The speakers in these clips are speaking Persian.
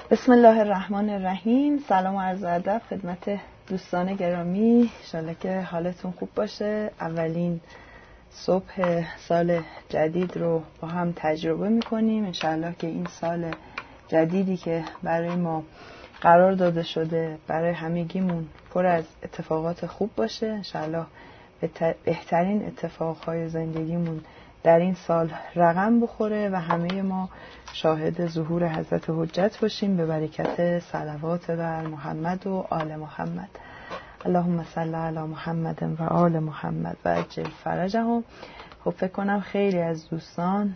بسم الله الرحمن الرحیم. سلام و عرض ادب خدمت دوستان گرامی، انشالله که حالتون خوب باشه. اولین صبح سال جدید رو با هم تجربه میکنیم. انشالله که این سال جدیدی که برای ما قرار داده شده برای همگیمون پر از اتفاقات خوب باشه. انشالله بهترین اتفاقهای زندگیمون در این سال رقم بخوره و همه ما شاهد ظهور حضرت حجت باشیم به برکت صلوات بر محمد و آل محمد. اللهم صل علی محمد و آل محمد و عجل فرجهم. خب فکر کنم خیلی از دوستان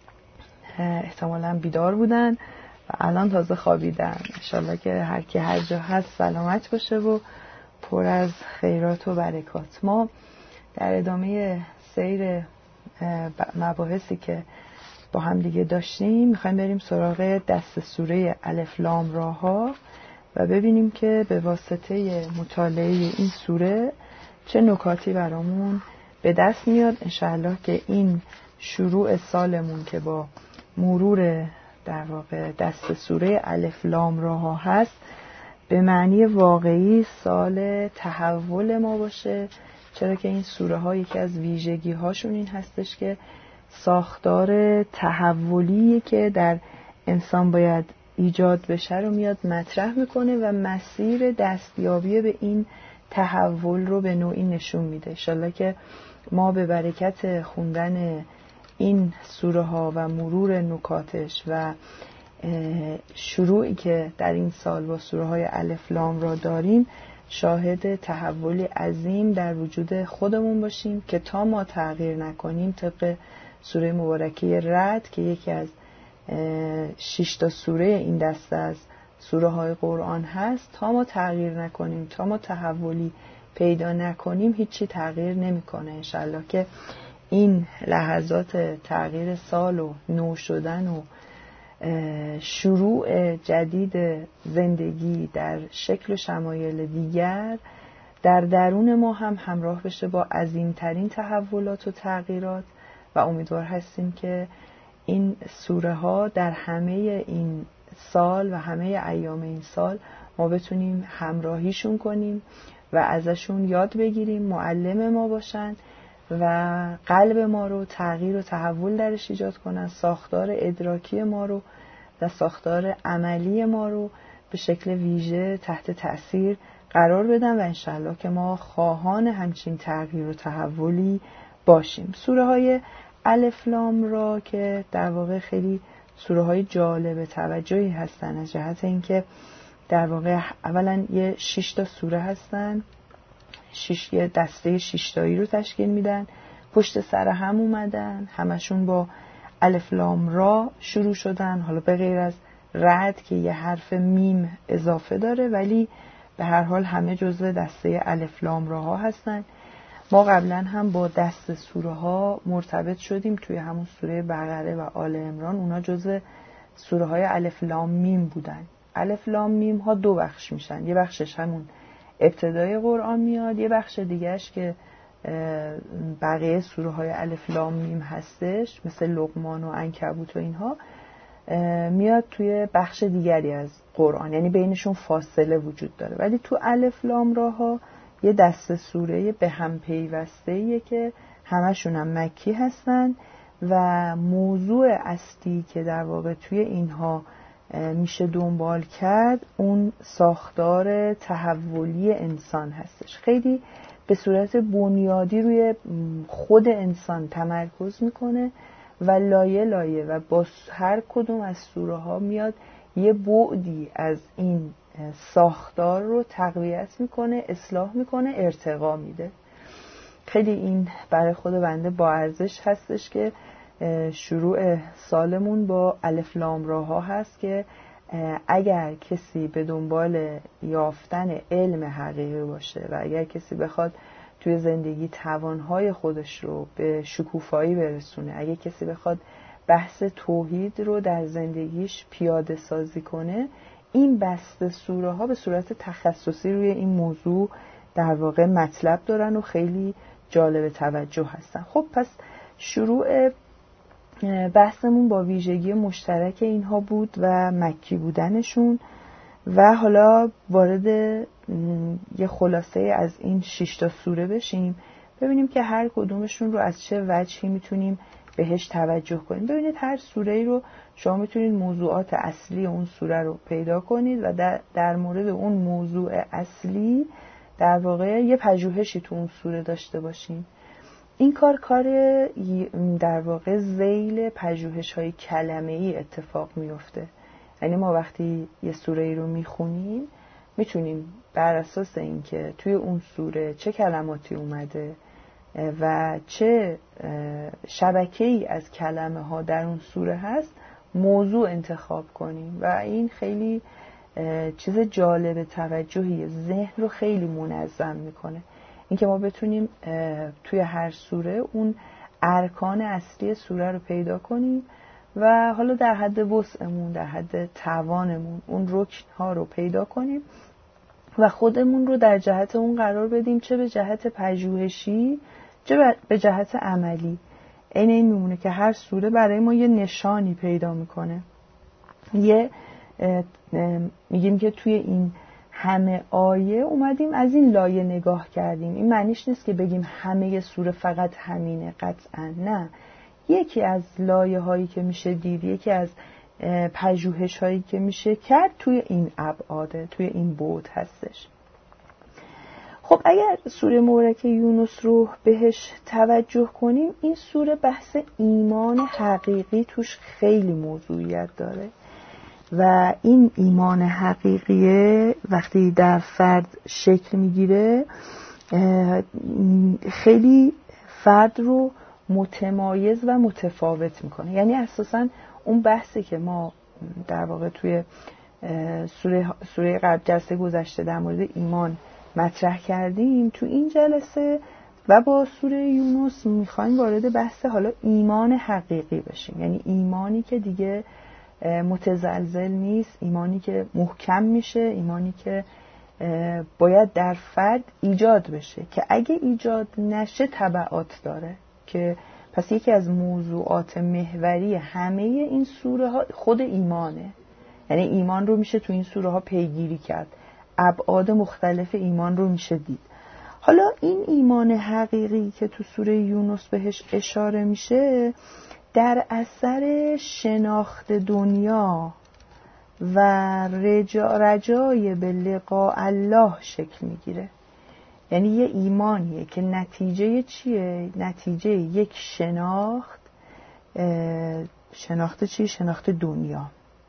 احتمالاً بیدار بودن و الان تازه خوابیدن. انشالله که هر کی هر جا هست سلامت باشه و پر از خیرات و برکات. ما در ادامه سیر مباحثی که با هم دیگه داشتیم میخوایم بریم سراغ دست سوره الف لام را ها و ببینیم که به واسطه مطالعه این سوره چه نکاتی برامون به دست میاد. انشاءالله که این شروع سالمون که با مرور در واقع دست سوره الف لام را ها هست به معنی واقعی سال تحول ما باشه، چرا که این سوره ها یکی از ویژگی هاشون این هستش که ساختار تحولی که در انسان باید ایجاد بشه رو میاد مطرح میکنه و مسیر دستیابی به این تحول رو به نوعی نشون میده. انشالله که ما به برکت خوندن این سوره ها و مرور نکاتش و شروعی که در این سال با سوره های الف لام را داریم شاهد تحولی عظیم در وجود خودمون باشیم که تا ما تغییر نکنیم، طبق سوره مبارکه رعد که یکی از 6 تا سوره این دسته از سوره های قرآن هست، تا ما تغییر نکنیم، تا ما تحولی پیدا نکنیم هیچی تغییر نمیکنه. انشالله که این لحظات تغییر سال و نو شدن و شروع جدید زندگی در شکل و شمایل دیگر در درون ما هم همراه بشه با عظیمترین تحولات و تغییرات و امیدوار هستیم که این سوره ها در همه این سال و همه ایام این سال ما بتونیم همراهیشون کنیم و ازشون یاد بگیریم، معلم ما باشن و قلب ما رو تغییر و تحول درش ایجاد کنن، ساختار ادراکی ما رو و ساختار عملی ما رو به شکل ویژه تحت تأثیر قرار بدن و انشالله که ما خواهان همچین تغییر و تحولی باشیم. سوره های الف لام را که در واقع خیلی سوره های جالب توجهی هستن از جهت اینکه در واقع اولا 6 تا سوره هستن، 6 دسته 6 تایی رو تشکیل میدن، پشت سر هم اومدن، همشون با الف لام را شروع شدن، حالا به غیر از رعد که یه حرف میم اضافه داره ولی به هر حال همه جزء دسته الف لام را ها هستن. ما قبلا هم با دست سوره ها مرتبط شدیم توی همون سوره بقره و آل عمران، اونا جزء سوره های الف لام میم بودن. الف لام میم ها دو بخش میشن، یه بخشش همون ابتدای قرآن میاد، یه بخش دیگهش که بقیه سوره های الف لام میم هستش مثل لقمان و عنکبوت و اینها میاد توی بخش دیگری از قرآن، یعنی بینشون فاصله وجود داره. ولی تو الف لام را ها یه دسته سوره به هم پیوسته‌ایه که همشون هم مکی هستن و موضوع اصلی که در واقع توی اینها میشه دنبال کرد اون ساختار تحولی انسان هستش. خیلی به صورت بنیادی روی خود انسان تمرکز میکنه و لایه لایه و با هر کدوم از سوره ها میاد یه بعدی از این ساختار رو تقویت میکنه، اصلاح میکنه، ارتقا میده. خیلی این برای خود بنده با ارزش هستش که شروع سالمون با الف لام را ها هست که اگر کسی به دنبال یافتن علم حقیقی باشه و اگر کسی بخواد توی زندگی توانهای خودش رو به شکوفایی برسونه، اگر کسی بخواد بحث توحید رو در زندگیش پیاده سازی کنه، این بسته سوره ها به صورت تخصصی روی این موضوع در واقع مطلب دارن و خیلی جالب توجه هستن. خب پس شروع بحثمون با ویژگی مشترک اینها بود و مکی بودنشون و حالا وارد یه خلاصه از این 6 تا سوره بشیم، ببینیم که هر کدومشون رو از چه وجهی میتونیم بهش توجه کنیم. ببینید هر سوره‌ای رو شما میتونید موضوعات اصلی اون سوره رو پیدا کنید و در مورد اون موضوع اصلی در واقع یه پژوهشی تو اون سوره داشته باشیم. این کار در واقع ذیل پژوهش‌های کلمه‌ای اتفاق میفته. یعنی ما وقتی یه سوره‌ای رو میخونیم میتونیم بر اساس اینکه توی اون سوره چه کلماتی اومده و چه شبکه‌ای از کلمه ها در اون سوره هست موضوع انتخاب کنیم و این خیلی چیز جالب توجهیه، ذهن رو خیلی منظم میکنه. اینکه ما بتونیم توی هر سوره اون ارکان اصلی سوره رو پیدا کنیم و حالا در حد وسعمون، در حد توانمون اون رکن ها رو پیدا کنیم و خودمون رو در جهت اون قرار بدیم، چه به جهت پژوهشی چه به جهت عملی. این میمونه که هر سوره برای ما یه نشانی پیدا میکنه. میگیم که توی این همه آیه اومدیم از این لایه نگاه کردیم. این معنیش نیست که بگیم همه سوره فقط همینه، قطعا نه. یکی از لایه هایی که میشه دید، یکی از پژوهش هایی که میشه کرد توی این ابعاده، توی این بعد هستش. خب اگر سوره مبارکه یونس رو بهش توجه کنیم، این سوره بحث ایمان حقیقی توش خیلی موضوعیت داره و این ایمان حقیقیه وقتی در فرد شکل میگیره خیلی فرد رو متمایز و متفاوت میکنه. یعنی اساساً اون بحثی که ما در واقع توی سوره قبل جلسه گذشته در مورد ایمان مطرح کردیم، تو این جلسه و با سوره یونس میخوایم وارد بحث حالا ایمان حقیقی بشیم. یعنی ایمانی که دیگه متزلزل نیست، ایمانی که محکم میشه، ایمانی که باید در فرد ایجاد بشه که اگه ایجاد نشه تبعات داره. که پس یکی از موضوعات محوری همه این سوره ها خود ایمانه. یعنی ایمان رو میشه تو این سوره ها پیگیری کرد، ابعاد مختلف ایمان رو میشه دید. حالا این ایمان حقیقی که تو سوره یونس بهش اشاره میشه در اثر شناخت دنیا و رجای به لقاء الله شکل میگیره. یعنی یه ایمانیه که نتیجه چیه؟ نتیجه یک شناخت چی؟ شناخت دنیا.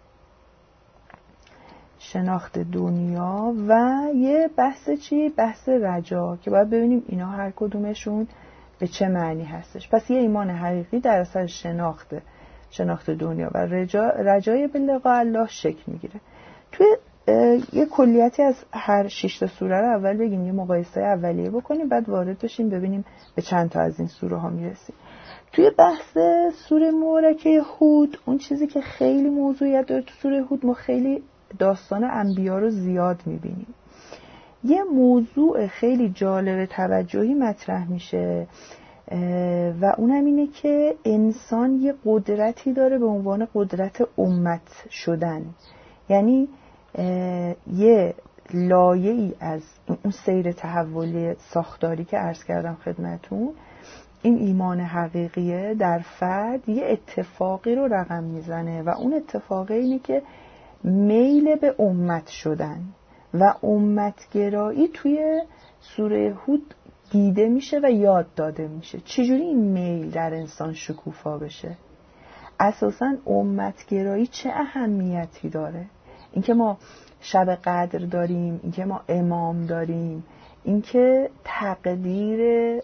شناخت دنیا و یه بحث چی؟ بحث رجا که باید ببینیم اینا هر کدومشون به چه معنی هستش. پس یه ایمان حقیقی در اثر شناخت دنیا و رجای به لقاء الله شکل میگیره. توی یه کلیتی از هر 6 تا سوره رو اول بگیم، یه مقایسه اولیه بکنیم، بعد وارد بشیم ببینیم به چند تا از این سوره ها میرسیم. توی بحث سوره مبارکه هود، اون چیزی که خیلی موضوعیت داره تو سوره هود، ما خیلی داستان انبیا رو زیاد میبینیم. یه موضوع خیلی جالب توجهی مطرح میشه و اونم اینه که انسان یه قدرتی داره به عنوان قدرت امت شدن. یعنی یه لایه‌ای از اون سیر تحولی ساختاری که عرض کردم خدمتون، این ایمان حقیقیه در فرد یه اتفاقی رو رقم میزنه و اون اتفاقی اینه که میل به امت شدن و امتگرایی توی سوره هود دیده میشه و یاد داده میشه. چجوری این میل در انسان شکوفا بشه؟ اساساً امتگرایی چه اهمیتی داره؟ اینکه ما شب قدر داریم، اینکه ما امام داریم، اینکه تقدیر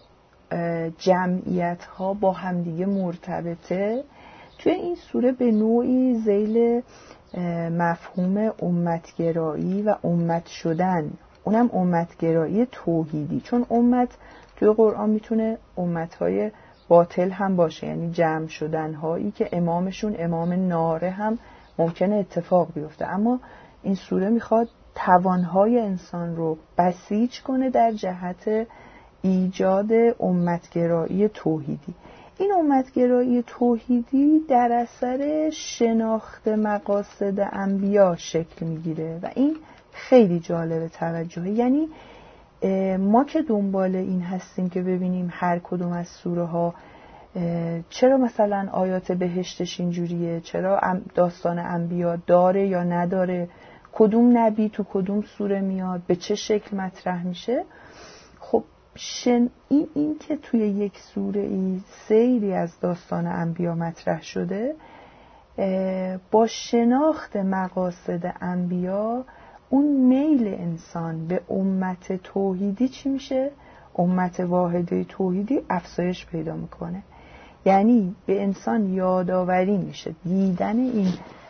جمعیت ها با همدیگه مرتبطه، توی این سوره به نوعی ذیل مفهوم امتگرایی و امت شدن، اونم امتگرایی توحیدی، چون امت توی قرآن میتونه امتهای باطل هم باشه، یعنی جمع شدن هایی که امامشون امام ناره هم ممکنه اتفاق بیفته. اما این سوره میخواد توانهای انسان رو بسیج کنه در جهت ایجاد امتگرایی توحیدی. این امتگرایی توحیدی در اثر شناخت مقاصد انبیا شکل میگیره و این خیلی جالب توجهه. یعنی ما که دنبال این هستیم که ببینیم هر کدوم از سوره ها چرا مثلا آیات بهشتش اینجوریه، چرا داستان انبیا داره یا نداره، کدوم نبی تو کدوم سوره میاد، به چه شکل مطرح میشه. خب این که توی یک سوره ای سیری از داستان انبیا مطرح شده، با شناخت مقاصد انبیا اون میل انسان به امت توحیدی چی میشه؟ امت واحده توحیدی افزایش پیدا میکنه. یعنی به انسان یادآوری میشه دیدن این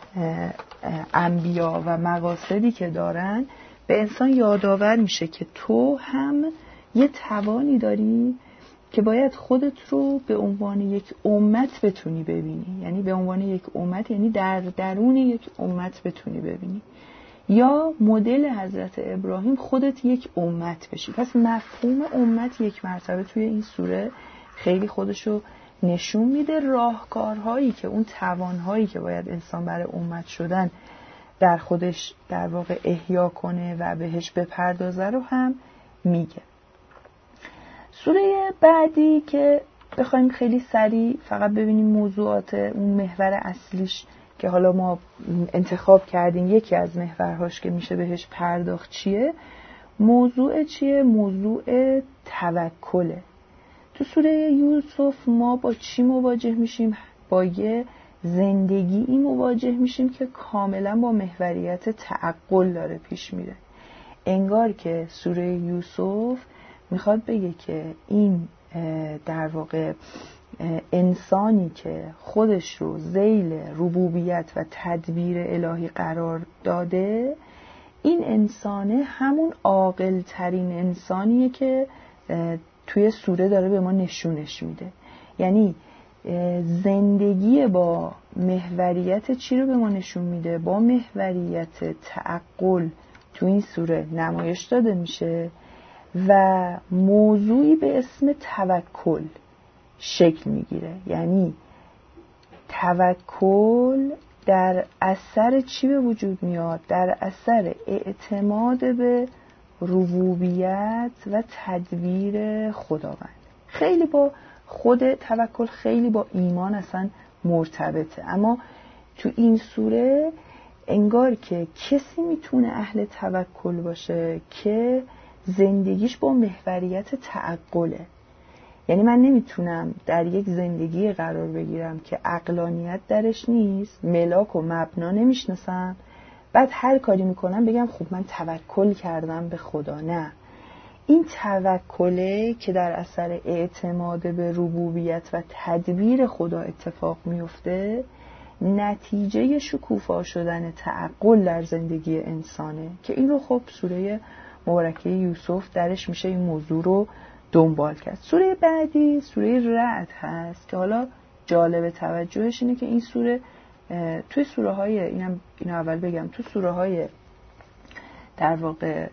انبیا و مقاصدی که دارن، به انسان یادآور میشه که تو هم یه توانی داری که باید خودت رو به عنوان یک امت بتونی ببینی. یعنی به عنوان یک امت، یعنی در درون یک امت بتونی ببینی. یا مدل حضرت ابراهیم خودت یک امت بشی. پس مفهوم امت یک مرتبه توی این سوره خیلی خودشو نشون میده. راهکارهایی که اون توانهایی که باید انسان برای امت شدن در خودش در واقع احیا کنه و بهش بپردازه رو هم میگه. سوره بعدی که بخوایم خیلی سریع فقط ببینیم موضوعات اون محور اصلیش که حالا ما انتخاب کردیم یکی از محورهاش که میشه بهش پرداخت چیه؟ موضوع توکله. تو سوره یوسف ما با چی مواجه میشیم؟ با یه زندگی مواجه میشیم که کاملا با محوریت تعقل داره پیش میره. انگار که سوره یوسف میخواد بگه که این در واقع انسانی که خودش رو ذیل ربوبیت و تدبیر الهی قرار داده، این انسانه همون عاقل ترین انسانیه که توی سوره داره به ما نشونش میده. یعنی زندگی با محوریت چی رو به ما نشون میده؟ با محوریت تعقل تو این سوره نمایش داده میشه و موضوعی به اسم توکل شکل میگیره. یعنی توکل در اثر چی به وجود میاد؟ در اثر اعتماد به ربوبیت و تدبیر خداوند. خیلی با خود توکل خیلی با ایمان اصلا مرتبطه، اما تو این سوره انگار که کسی میتونه اهل توکل باشه که زندگیش با محوریت تعقله. یعنی من نمیتونم در یک زندگی قرار بگیرم که عقلانیت درش نیست، ملاک و مبنا نمیشناسم، بعد هر کاری میکنم بگم خب من توکل کردم به خدا. نه، این توکله که در اثر اعتماد به ربوبیت و تدبیر خدا اتفاق میفته، نتیجه شکوفا شدن تعقل در زندگی انسانه که این رو خب سوره مبارکه یوسف درش میشه این موضوع رو دنبال کرد. سوره بعدی سوره رعد هست که حالا جالب توجهش اینه که این سوره توی سوره های اینو اول بگم، تو سوره های در واقع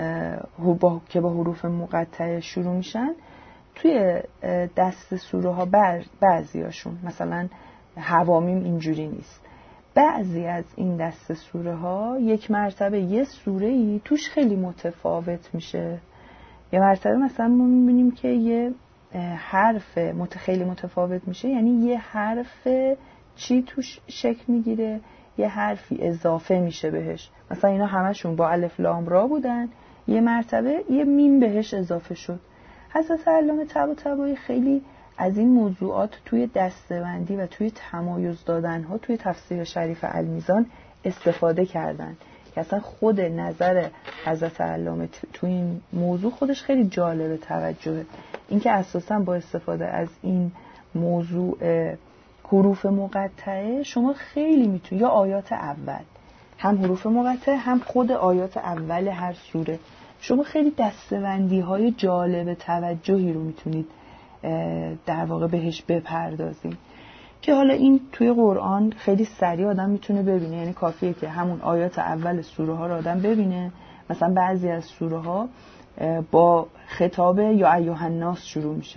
که با حروف مقطعه شروع میشن، توی دست سوره ها بعضی هاشون مثلا حوامیم اینجوری نیست. بعضی از این دست سوره ها یک مرتبه یه سوره ای توش خیلی متفاوت میشه. یه مرتبه مثلا ما میبینیم که یه حرف خیلی متفاوت میشه، یعنی یه حرف چی توش شکل میگیره، یه حرفی اضافه میشه بهش. مثلا اینا همشون با الف لام را بودن، یه مرتبه یه میم بهش اضافه شد. حضرت علامه طباطبایی خیلی از این موضوعات توی دسته‌بندی و توی تمایز دادنها توی تفسیر شریف المیزان استفاده کردن که اصلا خود نظر حضرت علامه توی این موضوع خودش خیلی جالب توجهه. اینکه اساساً با استفاده از این موضوع حروف مقطعه شما خیلی میتونید، یا آیات اول هم حروف مقطعه هم خود آیات اول هر سوره، شما خیلی دسته‌بندی‌های جالب توجهی رو میتونید در واقع بهش بپردازید که حالا این توی قرآن خیلی سریع آدم میتونه ببینه. یعنی کافیه که همون آیات اول سوره ها رو آدم ببینه. مثلا بعضی از سوره ها با خطاب یا ایها الناس شروع میشه،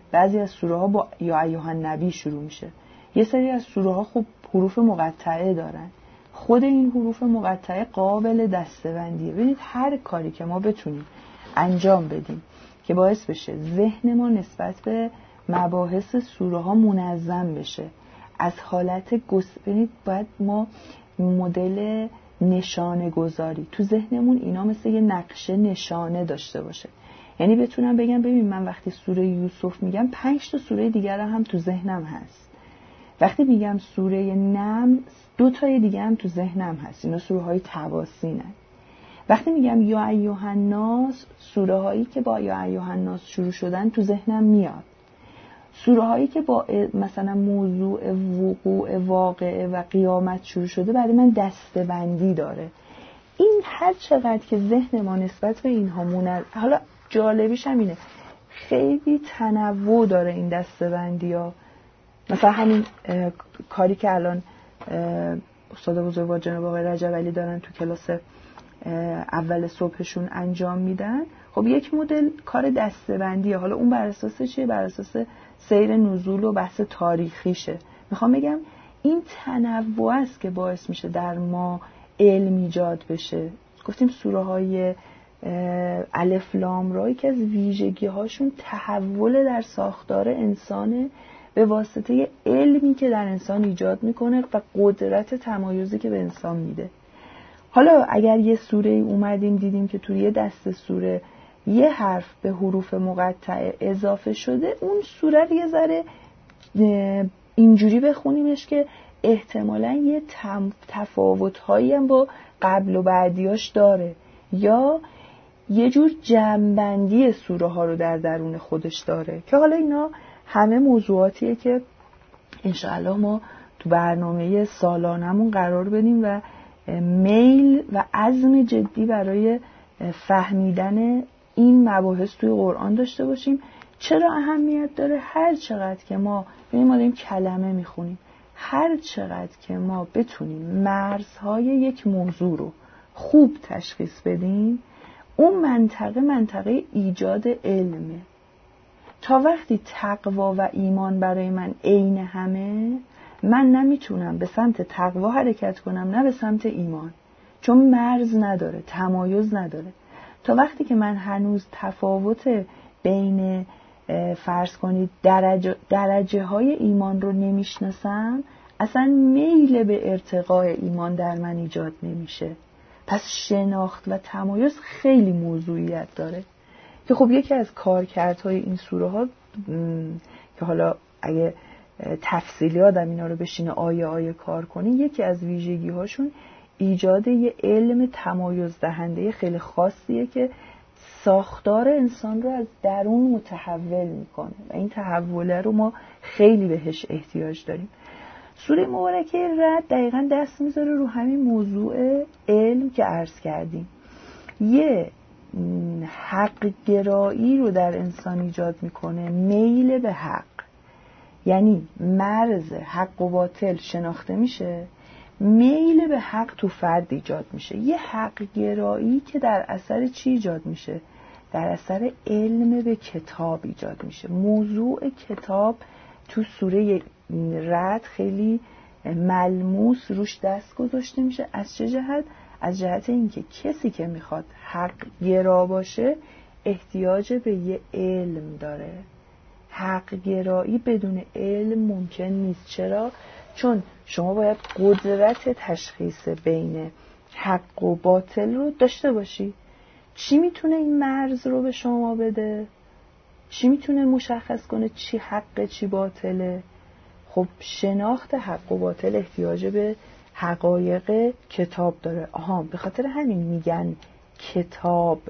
بعضی از سوره ها با یا ایها النبی شروع میشه. یه سری از سوره ها خب حروف مقطعه دارن. خود این حروف مقطعه قابل دسته‌بندیه. ببینید هر کاری که ما بتونیم انجام بدیم که باعث بشه ذهن ما نسبت به مباحث سوره ها منظم بشه، از حالت ببینید باید ما مدل نشانه گذاری تو ذهنمون اینا مثل یه نقشه نشانه داشته باشه. یعنی بتونم بگم ببین من وقتی سوره یوسف میگم 5 تا سوره دیگر هم تو ذهنم هست. وقتی میگم سوره نمل 2 تای دیگه هم تو ذهنم هست. اینا سوره های تواسینن. وقتی میگم یا ایها الناس، سوره هایی که با یا ایها الناس شروع شدن تو ذهنم میاد. سوره هایی که با مثلا موضوع وقوع واقعه و قیامت شروع شده برای من دسته‌بندی داره. این هر چقدر که ذهن ما نسبت به اینها حالا جالبیش هم اینه خیلی تنوع داره این دسته‌بندی ها. مثلا همین کاری که الان استاد بزرگوار جناب آقای رجب علی دارن تو کلاس اول صبحشون انجام میدن، خب یک مدل کار دسته‌بندیه. حالا اون بر اساس چیه؟ بر اساس سیر نزول و بحث تاریخیشه. میخوام بگم این تنوع است که باعث میشه در ما علم ایجاد بشه. گفتیم سوره های الف لام را که از ویژگی هاشون تحول در ساختار انسانه به واسطه علمی که در انسان ایجاد میکنه و قدرت تمایزی که به انسان میده. حالا اگر یه سوره اومدیم دیدیم که توی یه دسته سوره یه حرف به حروف مقطعه اضافه شده، اون سوره رو یه ذره اینجوری بخونیمش که احتمالاً یه تفاوت‌هایی هم با قبل و بعدیاش داره، یا یه جور جمع‌بندی سوره ها رو در درون خودش داره، که حالا اینا همه موضوعاتیه که انشاءالله ما تو برنامه سالانمون قرار بدیم و میل و عزم جدی برای فهمیدن این مباحث توی قرآن داشته باشیم. چرا اهمیت داره؟ هر چقدر که ما داریم کلمه میخونیم، هر چقدر که ما بتونیم مرزهای یک موضوع رو خوب تشخیص بدیم، اون منطقه ایجاد علمه. تا وقتی تقوا و ایمان برای من عین همه، من نمیتونم به سمت تقوا حرکت کنم نه به سمت ایمان، چون مرز نداره، تمایز نداره. تا وقتی که من هنوز تفاوت بین فرض کنید درجه های ایمان رو نمیشناسم، اصلا میل به ارتقاء ایمان در من ایجاد نمیشه. پس شناخت و تمایز خیلی موضوعیت داره، که خب یکی از کارکردهای این سوره ها که حالا اگه تفصیلی آدم اینا رو بشینه آیه کار کنی، یکی از ویژگی هاشون ایجاد یه علم تمایز دهنده خیلی خاصیه که ساختار انسان رو از درون متحول میکنه و این تحوله رو ما خیلی بهش احتیاج داریم. سوره مبارکه رعد دقیقاً دست میذاره رو همین موضوع علم که عرض کردیم. یه حق گرایی رو در انسان ایجاد میکنه، میل به حق، یعنی مرز حق و باطل شناخته میشه، میل به حق تو فرد ایجاد میشه. یه حق گرایی که در اثر چی ایجاد میشه؟ در اثر علم به کتاب ایجاد میشه. موضوع کتاب تو سوره رعد خیلی ملموس روش دست گذاشته میشه. از چه جهت؟ از جهت اینکه کسی که میخواد حق گرا باشه احتیاج به یه علم داره. حق گرایی بدون علم ممکن نیست. چرا؟ چون شما باید قدرت تشخیص بین حق و باطل رو داشته باشی. چی میتونه این مرز رو به شما بده؟ چی میتونه مشخص کنه چی حقه چی باطله؟ خب شناخت حق و باطل احتیاج به حقایق کتاب داره. به خاطر همین میگن کتاب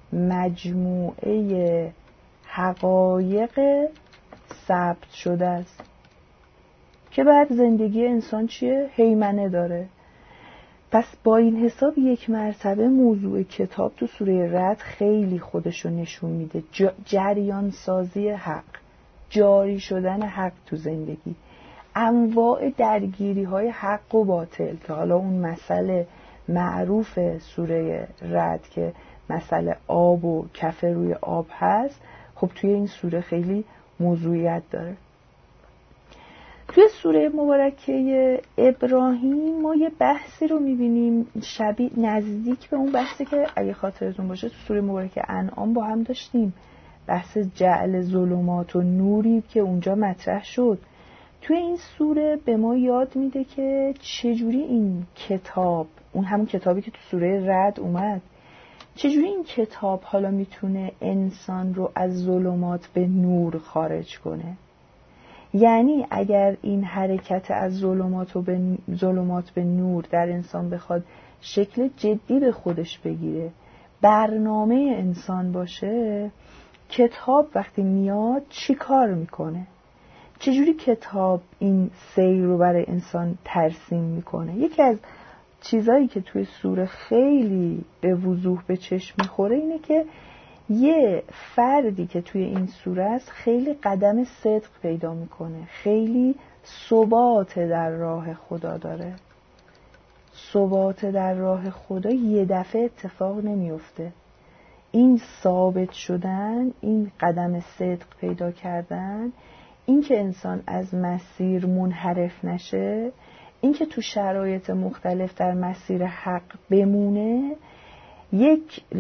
مجموعه حقایق ثبت شده است که بعد زندگی انسان چیه؟ هیمنه داره. پس با این حساب یک مرتبه موضوع کتاب تو سوره رعد خیلی خودشو نشون میده. جریان سازی حق، جاری شدن حق تو زندگی، انواع درگیری های حق و باطل که حالا اون مسئله معروف سوره رعد که مسئله آب و کف روی آب هست، خب توی این سوره خیلی موضوعیت داره. توی سوره مبارکه ابراهیم ما یه بحثی رو میبینیم شبیه نزدیک به اون بحثی که اگه خاطرتون باشه تو سوره مبارکه انعام با هم داشتیم، بحث جعل ظلمات و نوری که اونجا مطرح شد. توی این سوره به ما یاد میده که چجوری این کتاب، اون همون کتابی که تو سوره رعد اومد، چجوری این کتاب حالا میتونه انسان رو از ظلمات به نور خارج کنه. یعنی اگر این حرکت از ظلمات به نور در انسان بخواد شکل جدی به خودش بگیره، برنامه انسان باشه، کتاب وقتی میاد چی کار میکنه؟ چجوری کتاب این سیر رو برای انسان ترسیم میکنه؟ یکی از چیزایی که توی سوره خیلی به وضوح به چشم میخوره اینه که یه فردی که توی این سوره است خیلی قدم صدق پیدا میکنه، خیلی ثبات در راه خدا داره. ثبات در راه خدا یه دفعه اتفاق نمیفته. این ثابت شدن، این قدم صدق پیدا کردن، این که انسان از مسیر منحرف نشه، این که تو شرایط مختلف در مسیر حق بمونه، یه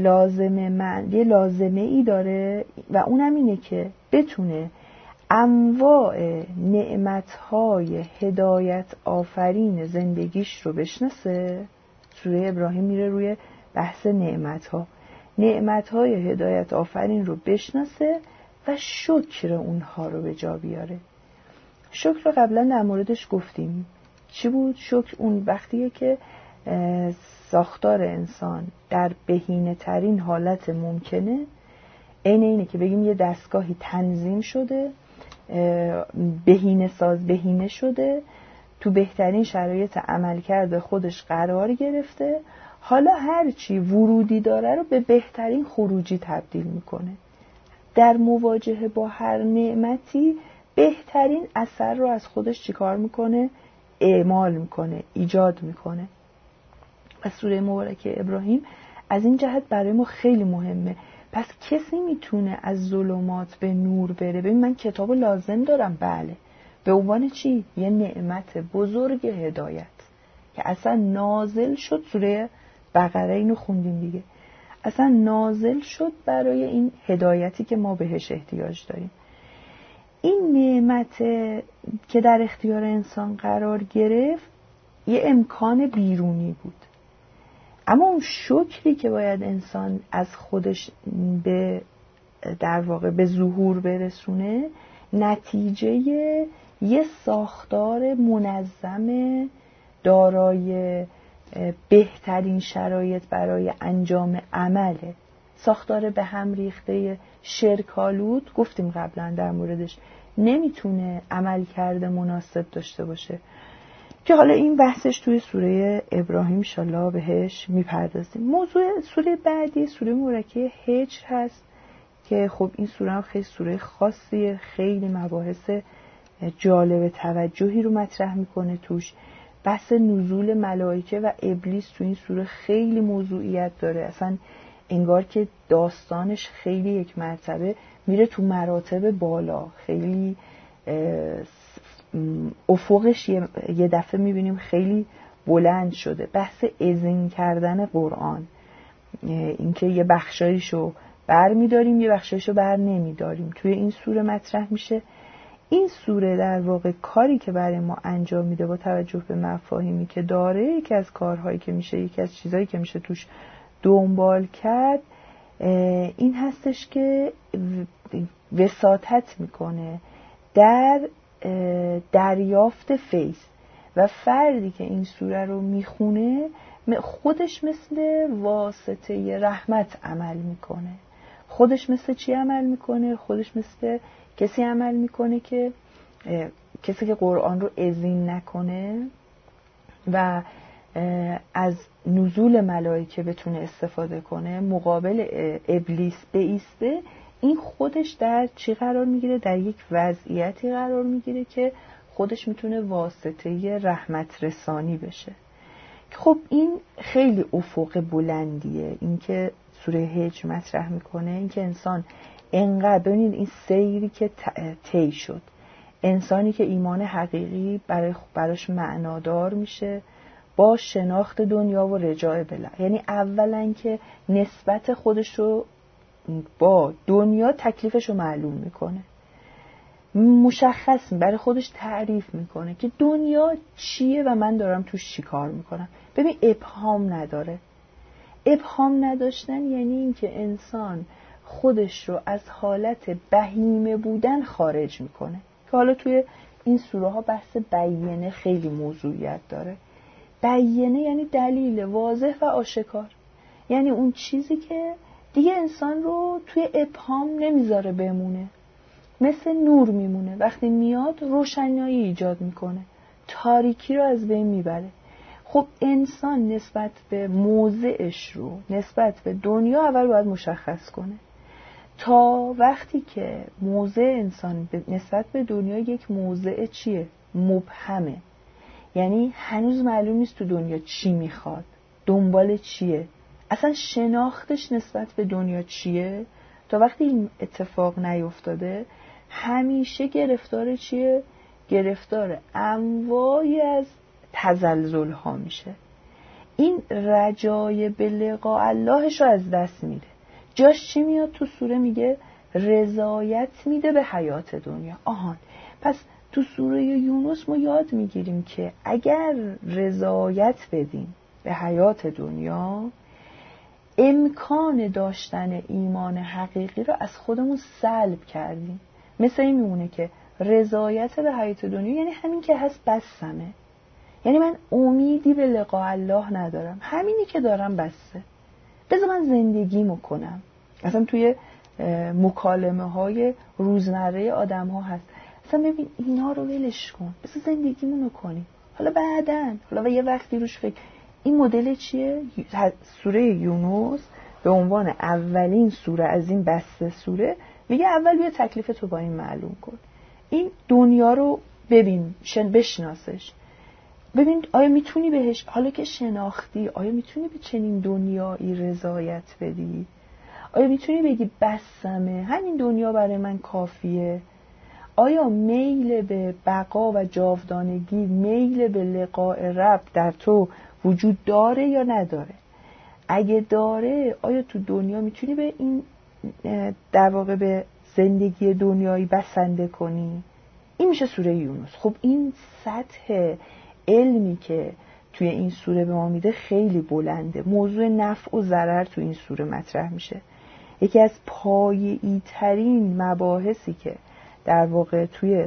لازمه ای داره و اونم اینه که بتونه انواع نعمتهای هدایت آفرین زندگیش رو بشناسه. سوره ابراهیم میره روی بحث نعمتهای هدایت آفرین رو بشناسه و شکر اونها رو به جا بیاره. شکر رو قبلا در موردش گفتیم. چی بود شکر؟ اون وقتیه که ساختار انسان در بهینه ترین حالت ممکنه، اینه که بگیم یه دستگاهی تنظیم شده، بهینه شده، تو بهترین شرایط عملکرد خودش قرار گرفته، حالا هرچی ورودی داره رو به بهترین خروجی تبدیل میکنه. در مواجهه با هر نعمتی بهترین اثر رو از خودش چیکار میکنه؟ اعمال میکنه، ایجاد میکنه. و سوره مبارکه ابراهیم از این جهت برای ما خیلی مهمه. پس کسی میتونه از ظلمات به نور بره. ببین من کتابو لازم دارم، بله، به عنوان چی؟ یه نعمت بزرگ هدایت که اصلا نازل شد. سوره بقره اینو خوندیم دیگه، اصلا نازل شد برای این هدایتی که ما بهش احتیاج داریم. این نعمت که در اختیار انسان قرار گرفت یه امکان بیرونی بود، اما اون شکری که باید انسان از خودش در واقع به ظهور برسونه نتیجه یه ساختار منظم دارای بهترین شرایط برای انجام عمله. ساختار به هم ریخته شرک‌آلود، گفتیم قبلا در موردش، نمیتونه عملکرد مناسب داشته باشه که حالا این بحثش توی سوره ابراهیم انشالله بهش میپردازیم. موضوع سوره بعدی سوره مبارکه هجر هست که خب این سوره هم خیلی سوره خاصیه، خیلی مباحث جالب توجهی رو مطرح میکنه. توش بحث نزول ملائکه و ابلیس تو این سوره خیلی موضوعیت داره. اصلا انگار که داستانش خیلی یک مرتبه میره تو مراتب بالا، خیلی افقش یه دفعه میبینیم خیلی بلند شده. بحث اذن کردن قرآن، اینکه یه بخشایشو بر میداریم یه بخشایشو بر نمیداریم، توی این سوره مطرح میشه. این سوره در واقع کاری که برای ما انجام میده با توجه به مفاهیمی که داره، یکی از کارهایی که میشه، یکی از چیزایی که میشه توش دنبال کرد این هستش که وساطت میکنه در دریافت فیض. و فردی که این سوره رو میخونه خودش مثل واسطه رحمت عمل میکنه. خودش مثل چی عمل میکنه؟ خودش مثل کسی عمل میکنه که کسی که قرآن رو اذن نکنه و از نزول ملائکه بتونه استفاده کنه، مقابل ابلیس بایسته، این خودش در چی قرار میگیره؟ در یک وضعیتی قرار میگیره که خودش میتونه واسطه رحمت رسانی بشه. خب این خیلی افق بلندیه، این که سوره هجر مطرح میکنه، این که انسان انقدر ببینید این سیری که طی شد، انسانی که ایمان حقیقی براش معنادار میشه با شناخت دنیا و رجاع بله، یعنی اولا که نسبت خودش رو با دنیا تکلیفش رو معلوم میکنه، مشخص برای خودش تعریف میکنه که دنیا چیه و من دارم توش چی کار میکنم. ببین ابهام نداره. ابهام نداشتن یعنی این که انسان خودش رو از حالت بهیمه بودن خارج میکنه که حالا توی این سوره ها بحث بیانه خیلی موضوعیت داره. بیانه یعنی دلیل واضح و آشکار، یعنی اون چیزی که دیگه انسان رو توی ابهام نمیذاره بمونه، مثل نور میمونه، وقتی میاد روشنایی ایجاد میکنه، تاریکی رو از بین میبره. خب انسان نسبت به موضعش رو نسبت به دنیا اول باید مشخص کنه. تا وقتی که موضع انسان نسبت به دنیا یک موضع چیه؟ مبهمه، یعنی هنوز معلوم نیست تو دنیا چی میخواد، دنبال چیه، اصلا شناختش نسبت به دنیا چیه. تا وقتی این اتفاق نیفتاده همیشه گرفتار چیه؟ گرفتار انواعی از تزلزل ها میشه. این رجای به لقاء اللهش رو از دست میده. جاش چی میاد تو سوره؟ میگه رضایت میده به حیات دنیا. آهان، پس تو سوره یونس ما یاد میگیریم که اگر رضایت بدیم به حیات دنیا، امکان داشتن ایمان حقیقی رو از خودمون سلب کردیم. مثل این میمونه که رضایت به حیات دنیا یعنی همین که هست بسمه، یعنی من امیدی به لقاء الله ندارم، همینی که دارم بسه، بذار من زندگیمو کنم. اصلا توی مکالمه های روزمره آدم ها هست، اصلا ببین اینا رو ولش کن، بذار زندگیمونو کنیم، حالا بعدن، حالا یه وقتی روش فکر. این مدل چیه؟ سوره یونس به عنوان اولین سوره از این بسته سوره میگه اول بیا تکلیفتو با این معلوم کن، این دنیا رو ببین، بشناسش، ببین آیا میتونی بهش، حالا که شناختی، آیا میتونی به چنین دنیایی رضایت بدی؟ آیا میتونی بگی بسمه، همین دنیا برای من کافیه؟ آیا میل به بقا و جاودانگی، میل به لقاء رب در تو وجود داره یا نداره؟ اگه داره، آیا تو دنیا میتونی به این در واقع به زندگی دنیایی بسنده کنی؟ این میشه سوره یونس. خب این سطح علمی که توی این سوره به ما میده خیلی بلنده. موضوع نفع و ضرر تو این سوره مطرح میشه. یکی از پایه‌ای ترین مباحثی که در واقع توی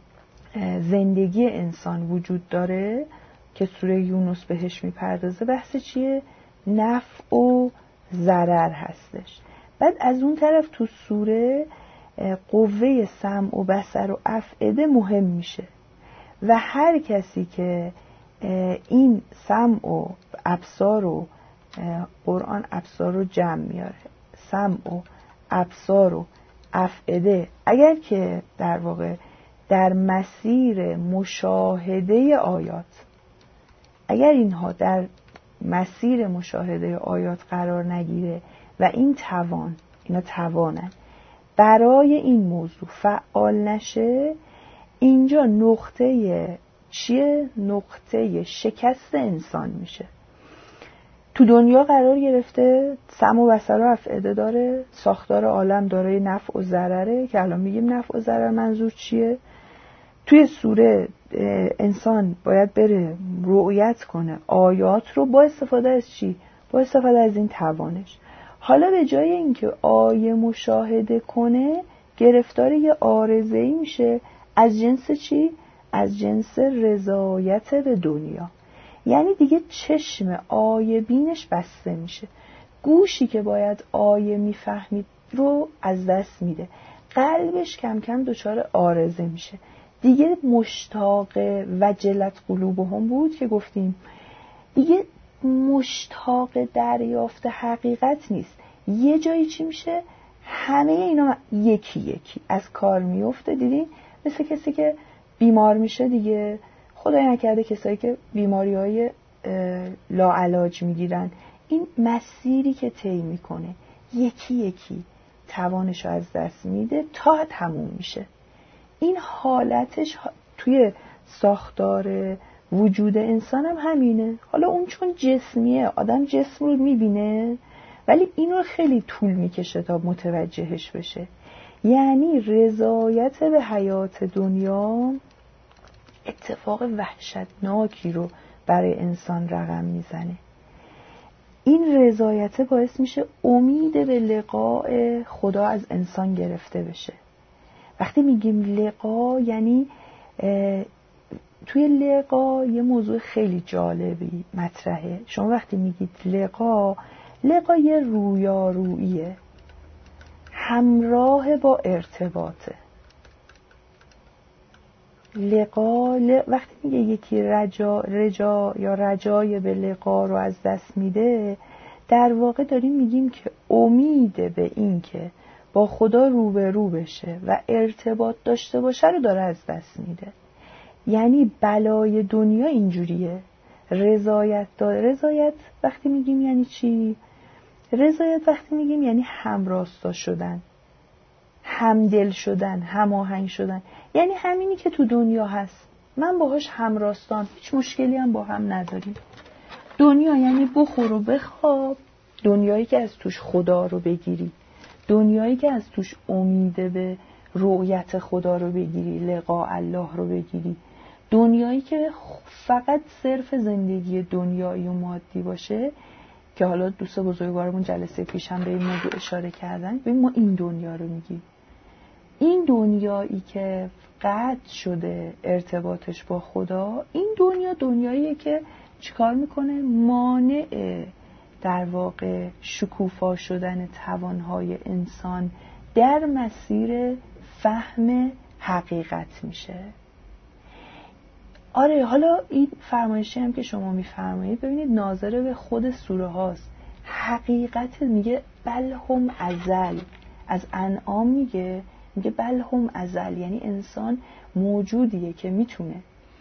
زندگی انسان وجود داره که سوره یونس بهش میپردازه، بحث چیه؟ نفع و ضرر هستش. بعد از اون طرف تو سوره قوه سمع و بصر و افئده مهم میشه و هر کسی که این سمع و ابصار و قرآن ابصار رو جمع میاره، سمع و ابصار و افئده، اگر که در واقع در مسیر مشاهده آیات، اگر اینها در مسیر مشاهده آیات قرار نگیره و اینا توانن برای این موضوع فعال نشه، اینجا نقطه چیه؟ نقطه شکست انسان میشه. تو دنیا قرار گرفته، سمع و بصر و افئده داره، ساختار عالم داره نفع و ضرره که الان میگیم نفع و ضرر منظور چیه. توی سوره انسان باید بره رؤیت کنه آیات رو با استفاده از چی؟ با استفاده از این توانش. حالا به جای اینکه آیه مشاهده کنه، گرفتار یه عارضه‌ای میشه از جنس چی؟ از جنس رضایت به دنیا. یعنی دیگه چشم آیه بینش بسته میشه، گوشی که باید آیه میفهمید رو از دست میده، قلبش کم کم دچار عارضه میشه. دیگه مشتاق وجلت قلوبهم بود که گفتیم، دیگه مشتاق دریافت حقیقت نیست. یه جایی چی میشه؟ همه اینا یکی یکی از کار میفته. دیدین مثل کسی که بیمار میشه دیگه، خدای نکرده کسایی که بیماری‌های لاعلاج میگیرن، این مسیری که طی میکنه یکی یکی توانش رو از دست میده تا تموم میشه. این حالتش توی ساختار وجود انسان هم همینه. حالا اون چون جسمیه، آدم جسم رو میبینه، ولی اینو خیلی طول میکشه تا متوجهش بشه. یعنی رضایت به حیات دنیا اتفاق وحشتناکی رو برای انسان رقم میزنه. این رضایت باعث میشه امید به لقاء خدا از انسان گرفته بشه. وقتی میگیم لقا یعنی توی لقا یه موضوع خیلی جالبی مطرحه. شما وقتی میگید لقا یه رویاروییه همراه با ارتباطه. لقا وقتی میگه یکی رجا یا رجای به لقا رو از دست میده، در واقع داریم میگیم که امید به این که با خدا روبرو بشه و ارتباط داشته باشه رو داره از دست میده. یعنی بلای دنیا اینجوریه. رضایت داره. رضایت وقتی میگیم یعنی چی؟ رضایت وقتی میگیم یعنی همراستا شدن، همدل شدن، هماهنگ شدن. یعنی همینی که تو دنیا هست من باهاش همراستام، هیچ مشکلی هم با هم نداریم. دنیا یعنی بخور و بخواب، دنیایی که از توش خدا رو بگیری، دنیایی که از توش امید به رؤیت خدا رو بگیری، لقاء الله رو بگیری، دنیایی که فقط صرف زندگی دنیایی و مادی باشه که حالا دوست بزرگوارمون جلسه پیش هم به این موضوع اشاره کردن. ببین ما این دنیا رو میگیم. این دنیایی که قطع شده ارتباطش با خدا، این دنیاییه که چیکار میکنه؟ مانع در واقع شکوفا شدن توانهای انسان در مسیر فهم حقیقت میشه. آره، حالا این فرمایشی هم که شما میفرمایید ببینید ناظر به خود سوره هاست. حقیقت میگه بل هم ازل. از انعام میگه بل هم ازل، یعنی انسان موجودیه که میتونه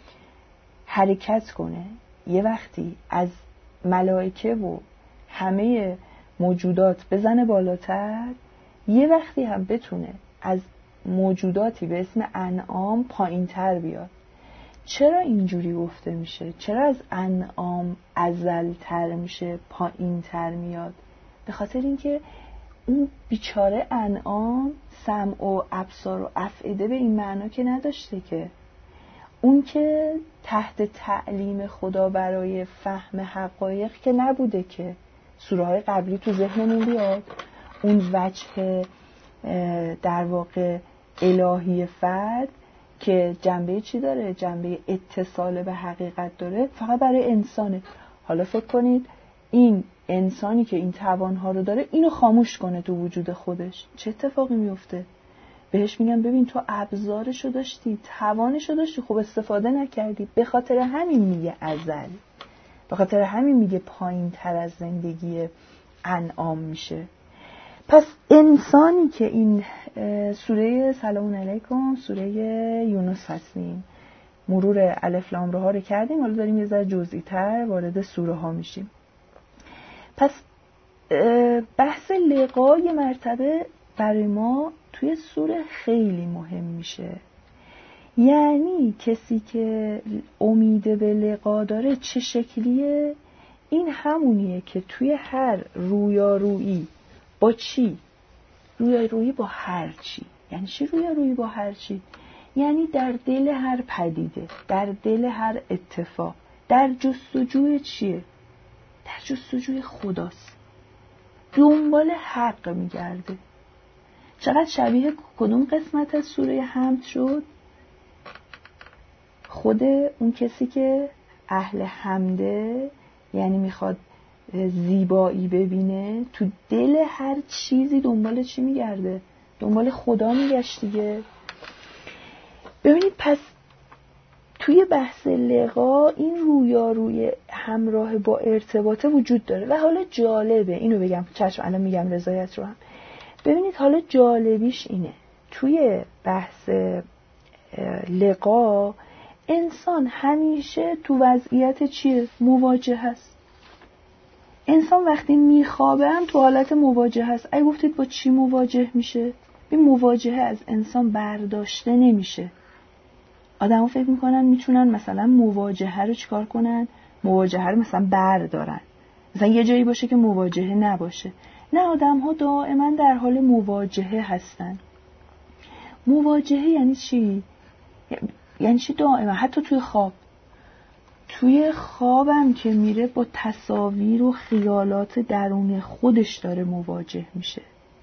حرکت کنه، یه وقتی از ملائکه و همه موجودات بزنه بالاتر، یه وقتی هم بتونه از موجوداتی به اسم انعام پایین تر بیاد. چرا اینجوری گفته میشه؟ چرا از انعام ازل تر میشه، پایین تر میاد؟ به خاطر اینکه اون بیچاره انعام سمع و ابصار و افئده به این معنا که نداشته، که اون که تحت تعلیم خدا برای فهم حقایق که نبوده. که سوره های قبلی تو ذهنمون بیاد، اون وجه در واقع الهی فرد که جنبه چی داره؟ جنبه اتصال به حقیقت داره، فقط برای انسانه. حالا فکر کنید این انسانی که این توانها رو داره اینو خاموش کنه تو وجود خودش، چه اتفاقی میفته؟ بهش میگن ببین تو ابزارشو داشتی، توانشو داشتی، خوب استفاده نکردی. به خاطر همین میگه ازل، به خاطر همین میگه پایین تر از زندگی انعام میشه. پس انسانی که این سوره سلام علیکم، سوره یونس هستیم، مرور الف لام را ها رو کردیم، حالا داریم یه ذره جزئی تر وارد سوره ها میشیم. پس بحث لقای مرتبه برای ما توی سوره خیلی مهم میشه. یعنی کسی که امید به لقا داره چه شکلیه؟ این همونیه که توی هر رویارویی با چی؟ رویارویی با هر چی. یعنی چی رویارویی با هر چی؟ یعنی در دل هر پدیده، در دل هر اتفاق، در جستجوی چیه؟ در جستجوی خداست. دنبال حق میگرده. چقدر شبیه کدوم قسمت از سوره حمد شد؟ خود اون کسی که اهل حمده، یعنی میخواد زیبایی ببینه، تو دل هر چیزی دنبال چی میگرده؟ دنبال خدا میگشت دیگه. ببینید پس توی بحث لقا این رویاروی همراه با ارتباط وجود داره. و حالا جالبه اینو بگم، چشم الان میگم رضایت رو هم ببینید. حالا جالبیش اینه توی بحث لقا انسان همیشه تو وضعیت چیه؟ مواجه هست. انسان وقتی میخوابه هم تو حالت مواجهه است. اگه گفتید با چی مواجه میشه؟ این مواجهه از انسان برداشته نمیشه. آدم‌ها فکر میکنن میتونن مثلا مواجهه رو چیکار کنن؟ مواجهه رو مثلا بردارن. مثلا یه جایی باشه که مواجهه نباشه. نه، آدم‌ها دائما در حال مواجهه هستن. مواجهه یعنی چی؟ یعنی چی دائما؟ حتی توی خوابم که میره با تصاویر و خیالات درون خودش داره مواجه میشه.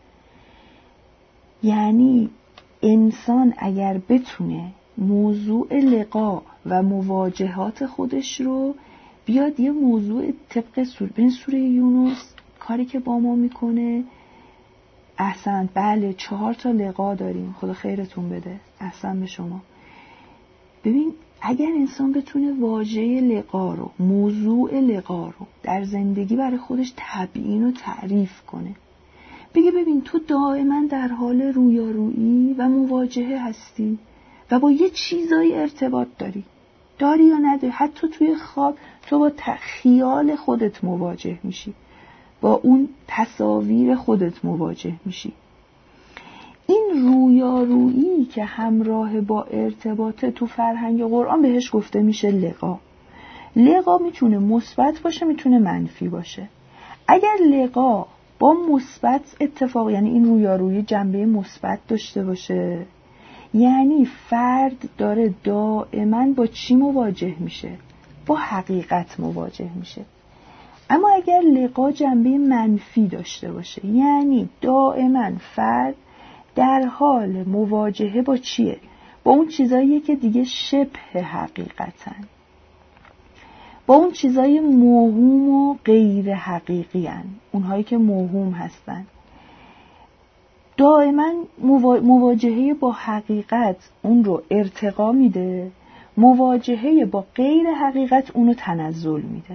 یعنی انسان اگر بتونه موضوع لقا و مواجهات خودش رو بیاد یه موضوع طبق سوره یونس کاری که با ما میکنه. احسن، بله 4 لقا داریم، خدا خیرتون بده، احسن به شما. ببین اگر انسان بتونه واژه لقا رو، موضوع لقا رو در زندگی برای خودش تبیین و تعریف کنه، بگه ببین تو دائما در حال رویارویی و مواجهه هستی و با یه چیزایی ارتباط داری یا نداری. حتی توی خواب تو با خیال خودت مواجه میشی، با اون تصاویر خودت مواجه میشی. این رویارویی که همراه با ارتباط تو فرهنگ قرآن بهش گفته میشه لقا. لقا میتونه مثبت باشه، میتونه منفی باشه. اگر لقا با مثبت اتفاق، یعنی این رویارویی جنبه مثبت داشته باشه، یعنی فرد داره دائما با چی مواجه میشه؟ با حقیقت مواجه میشه. اما اگر لقا جنبه منفی داشته باشه، یعنی دائما فرد در حال مواجهه با چیه؟ با اون چیزاییه که دیگه شبه حقیقتن، با اون چیزای موهوم و غیر حقیقی هن. اونهایی که موهوم هستن دائما مواجهه با حقیقت اون رو ارتقا میده، مواجهه با غیر حقیقت اون رو تنزل میده.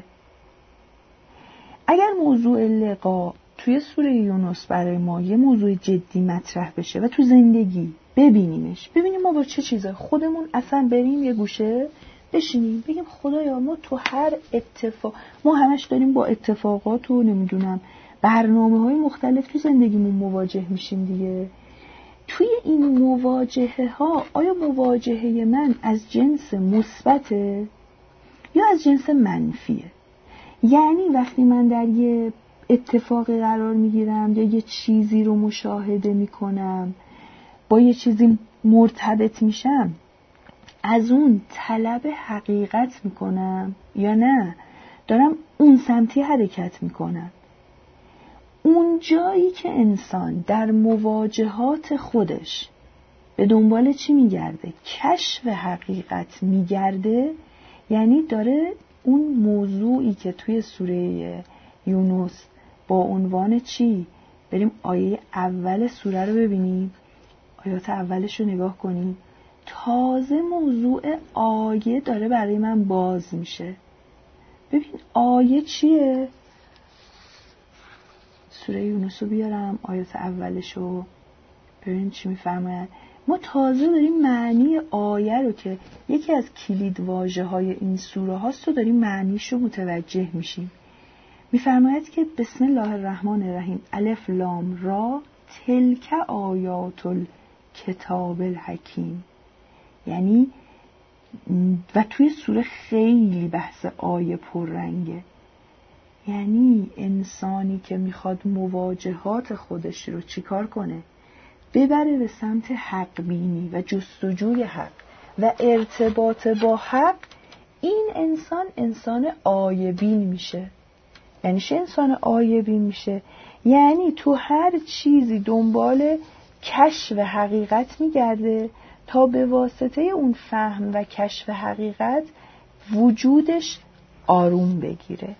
اگر موضوع لقا توی سوره یونس برای ما یه موضوع جدی مطرح بشه و تو زندگی ببینیم ما با چه چیزای خودمون اصلا بریم یه گوشه بشینیم بگیم خدایا ما تو هر اتفاق، ما همش داریم با اتفاقات و نمیدونم برنامه‌های مختلف تو زندگیمون مواجه میشیم دیگه. توی این مواجهه ها آیا مواجهه من از جنس مثبته یا از جنس منفیه؟ یعنی وقتی من در یه اتفاقی قرار میگیرم یا یه چیزی رو مشاهده میکنم، با یه چیزی مرتبط میشم، از اون طلب حقیقت میکنم یا نه دارم اون سمتی حرکت میکنم؟ اون جایی که انسان در مواجهات خودش به دنبال چی میگرده؟ کشف حقیقت میگرده. یعنی داره اون موضوعی که توی سوره یونس با عنوان چی؟ بریم آیه اول سوره رو ببینیم، آیات اولش رو نگاه کنیم. تازه موضوع آیه داره برای من باز میشه. ببین آیه چیه؟ سوره یونس رو بیارم، آیات اولش رو ببین چی میفرماید. ما تازه داریم معنی آیه رو که یکی از کلید واژه های این سوره هاست رو داریم معنیش رو متوجه میشیم. میفرماید که بسم الله الرحمن الرحیم الف لام را تلک آیات الکتاب الحکیم. یعنی و توی سوره خیلی بحث آیه پررنگه. یعنی انسانی که میخواد مواجهات خودش رو چیکار کنه؟ ببره به سمت حق بینی و جستجوی حق و ارتباط با حق، این انسان آیه بین میشه. یعنی چه انسان آیه بین میشه؟ یعنی تو هر چیزی دنبال کشف حقیقت میگرده تا به واسطه اون فهم و کشف حقیقت وجودش آروم بگیره،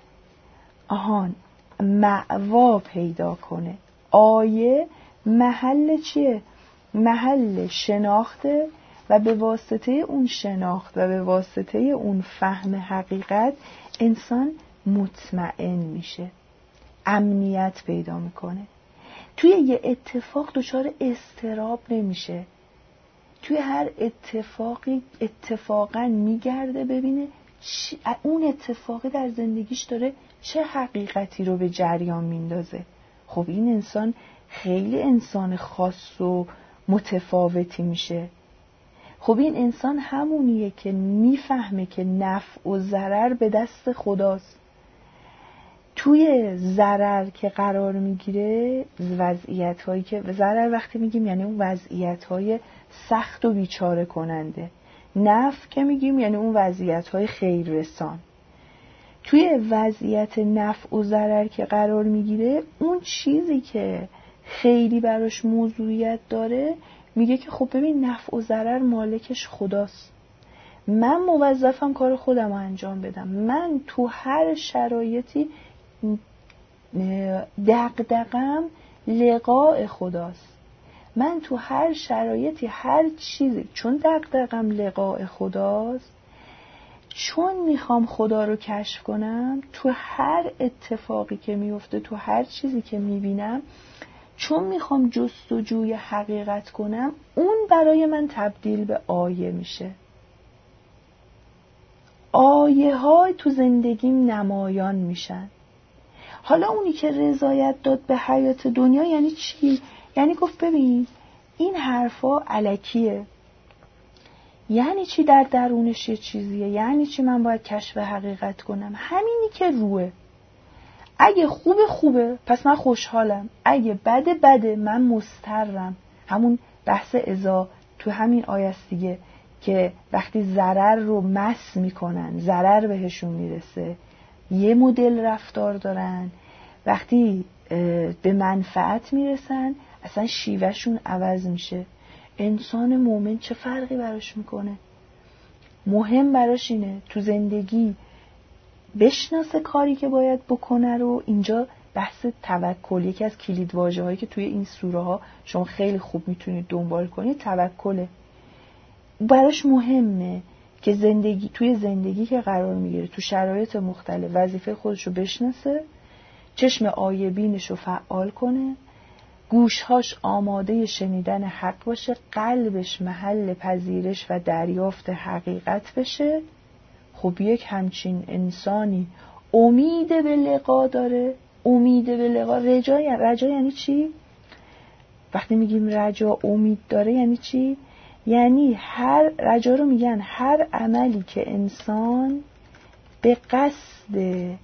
مأوا پیدا کنه. آیه محل چیه؟ محل شناخته و به واسطه اون شناخت و به واسطه اون فهم حقیقت انسان مطمئن میشه، امنیت پیدا میکنه. توی یه اتفاق دچار اضطراب نمیشه. توی هر اتفاقی اتفاقا میگرده ببینه اون اتفاقی در زندگیش داره چه حقیقتی رو به جریان میندازه. خب این انسان خیلی انسان خاص و متفاوتی میشه. خب این انسان همونیه که میفهمه که نفع و ضرر به دست خداست. توی ضرر که قرار میگیره، وضعیت‌هایی که ضرر وقتی میگیم یعنی اون وضعیت‌های سخت و بیچاره کننده، نفع که میگیم یعنی اون وضعیت‌های خیر رسان. توی وضعیت نفع و ضرر که قرار میگیره، اون چیزی که خیلی براش موضوعیت داره میگه که خب ببین نفع و ضرر مالکش خداست، من موظفم کار خودم رو انجام بدم، من تو هر شرایطی دغدغه‌ام لقاء خداست، من تو هر شرایطی هر چیزی چون دغدغه‌ام لقاء خداست، چون میخوام خدا رو کشف کنم، تو هر اتفاقی که میفته، تو هر چیزی که میبینم، چون میخوام جستجوی حقیقت کنم، اون برای من تبدیل به آیه میشه. آیه ها تو زندگیم نمایان میشن. حالا اونی که رضایت داد به حیات دنیا یعنی چی؟ یعنی گفت ببین این حرفا الکیه. یعنی چی در درونش یه چیزیه؟ یعنی چی من باید کشف حقیقت کنم؟ همینی که روه. اگه خوبه پس من خوشحالم، اگه بده من مضطرم. همون بحث ازا تو همین آیه است دیگه، که وقتی ضرر رو مس میکنن، ضرر بهشون میرسه، یه مدل رفتار دارن، وقتی به منفعت میرسن اصلا شیوهشون عوض میشه. انسان مومن چه فرقی براش میکنه؟ مهم براش اینه تو زندگی بشناسه کاری که باید بکنه رو. اینجا بحث توکل، یکی از کلیدواژه هایی که توی این سوره ها شما خیلی خوب میتونید دنبال کنید توکله. براش مهمه که توی زندگی که قرار میگیره تو شرایط مختلف وظیفه خودشو بشناسه، چشم آیه بینشو فعال کنه، گوشهاش آماده شنیدن حق باشه، قلبش محل پذیرش و دریافت حقیقت بشه. خب یک همچین انسانی امید به لقا داره. امید به لقا، رجا یعنی چی؟ وقتی میگیم رجا امید داره یعنی چی؟ یعنی رجا رو میگن هر عملی که انسان به قصد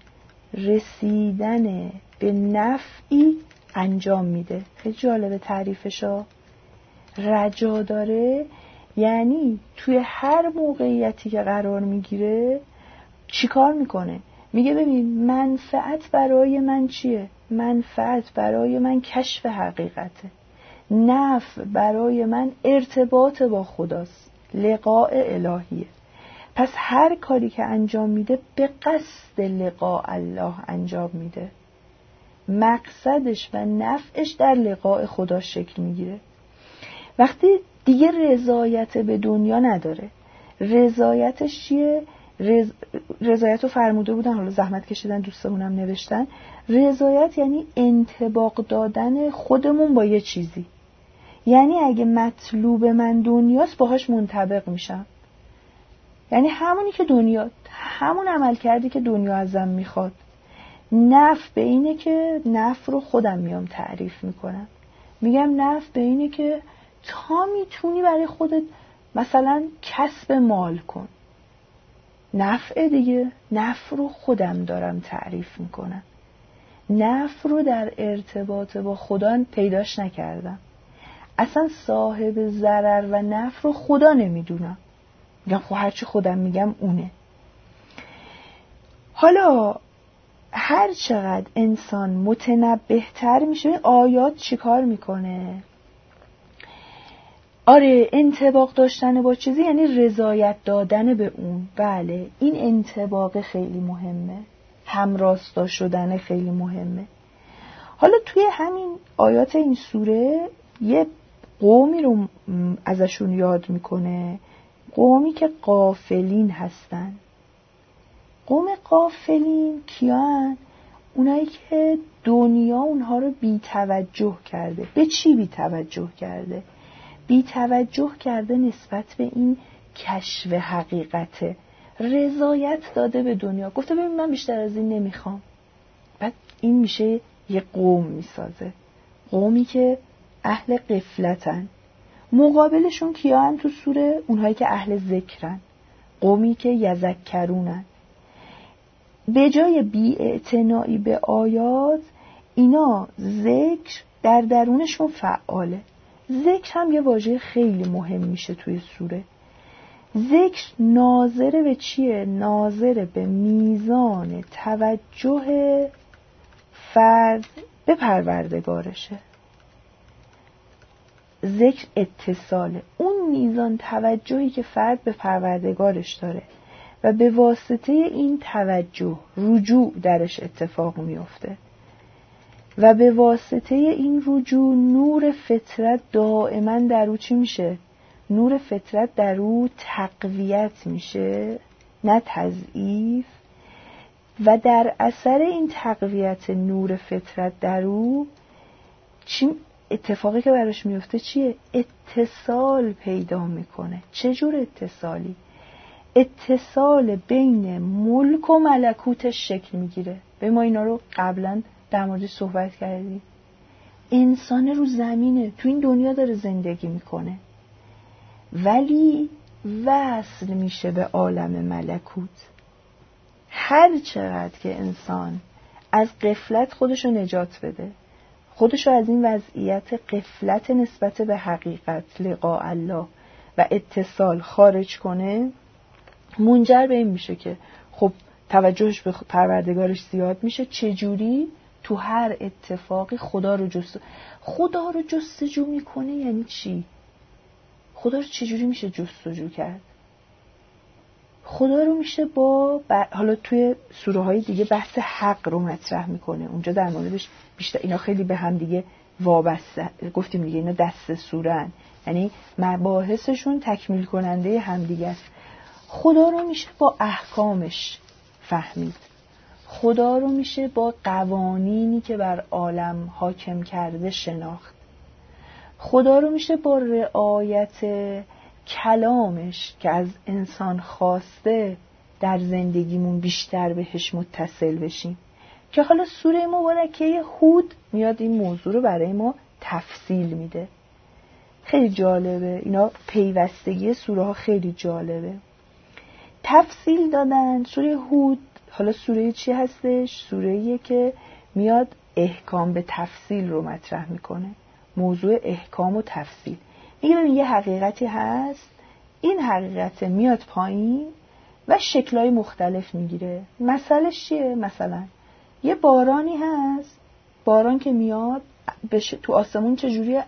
رسیدن به نفعی انجام میده. خیلی جالبه تعریفشا. رجا داره یعنی توی هر موقعیتی که قرار میگیره چی کار میکنه؟ میگه ببین منفعت برای من چیه؟ منفعت برای من کشف حقیقته، نفع برای من ارتباط با خداست، لقاء الهیه. پس هر کاری که انجام میده به قصد لقاء الله انجام میده، مقصدش و نفعش در لقاء خدا شکل میگیره. وقتی دیگه رضایت به دنیا نداره، رضایتش چیه؟ رضایت رو فرموده بودن، حالا زحمت کشیدن دوستمونم نوشتن. رضایت یعنی انطباق دادن خودمون با یه چیزی. یعنی اگه مطلوب من دنیاست باهاش منطبق میشم، یعنی همونی که دنیا، همون عمل کردی که دنیا ازم میخواد. نفع به اینه که نفع رو خودم میام تعریف میکنم، میگم نفع به اینه که تا میتونی برای خودت مثلا کسب مال کن. نفع دیگه، نفع رو خودم دارم تعریف میکنم، نفع رو در ارتباط با خدا پیداش نکردم، اصلا صاحب ضرر و نفع رو خدا نمیدونم، میگم خب هرچی خودم میگم اونه. حالا هر چقدر انسان متنبه تر میشه، آیات چیکار میکنه؟ آره، انطباق داشتن با چیزی یعنی رضایت دادن به اون. بله، این انطباق خیلی مهمه، همراستا شدن خیلی مهمه. حالا توی همین آیات این سوره یه قومی رو ازشون یاد میکنه، قومی که غافلین هستن. قوم غافلین کیان؟ اونایی که دنیا اونها رو بی توجه کرده. به چی بی توجه کرده؟ بی توجه کرده نسبت به این کشف حقیقته، رضایت داده به دنیا، گفته ببین من بیشتر از این نمیخوام. بعد این میشه یه قوم میسازه، قومی که اهل غفلتن. مقابلشون کیان تو سوره؟ اونهایی که اهل ذکرن، قومی که یذکرونن. به جای بی‌اعتنایی به آیات، اینا ذکر در درونشون فعاله. ذکر هم یه واژه خیلی مهم میشه توی سوره. ذکر ناظر به چیه؟ ناظر به میزان توجه فرد به پروردگارشه. ذکر اتصاله، اون میزان توجهی که فرد به پروردگارش داره و به واسطه این توجه رجوع درش اتفاق میفته و به واسطه این رجوع نور فطرت دائما در او چی میشه؟ نور فطرت در او تقویت میشه، نه تضعیف. و در اثر این تقویت نور فطرت در او چی اتفاقی که براش میفته چیه؟ اتصال پیدا میکنه. چه جور اتصالی؟ اتصال بین ملک و ملکوتش شکل میگیره. به ما اینا رو قبلا در مورد صحبت کردیم. انسان رو زمینه، تو این دنیا داره زندگی میکنه، ولی وصل میشه به عالم ملکوت. هر چقدر که انسان از غفلت خودشو نجات بده، خودشو از این وضعیت غفلت نسبت به حقیقت، لقاء الله و اتصال خارج کنه، منجر به این میشه که خب توجهش به پروردگارش زیاد میشه. چجوری؟ تو هر اتفاقی خدا رو جستجو میکنه. یعنی چی؟ خدا رو چجوری میشه جستجو کرد؟ خدا رو میشه حالا توی سوره های دیگه بحث حق رو مطرح میکنه، اونجا در موردش بیشتر اینا خیلی به هم دیگه وابسته. گفتیم دیگه اینا دست سوره‌ان، یعنی مباحثشون تکمیل کننده هم دیگه است. خدا رو میشه با احکامش فهمید، خدا رو میشه با قوانینی که بر عالم حاکم کرده شناخت، خدا رو میشه با رعایت کلامش که از انسان خواسته در زندگیمون بیشتر بهش متصل بشیم. که حالا سوره مبارکه هود میاد این موضوع رو برای ما تفصیل میده. خیلی جالبه اینا، پیوستگی سوره ها خیلی جالبه. تفصیل دادن سوره هود. حالا سوره چی هستش؟ سوره‌ایه که میاد احکام به تفصیل رو مطرح میکنه. موضوع احکام و تفصیل میگه ببین یه حقیقتی هست، این حقیقت میاد پایین و شکل‌های مختلف میگیره. مثلش چیه؟ مثلا یه بارانی هست، باران که میاد تو آسمون چجوریه؟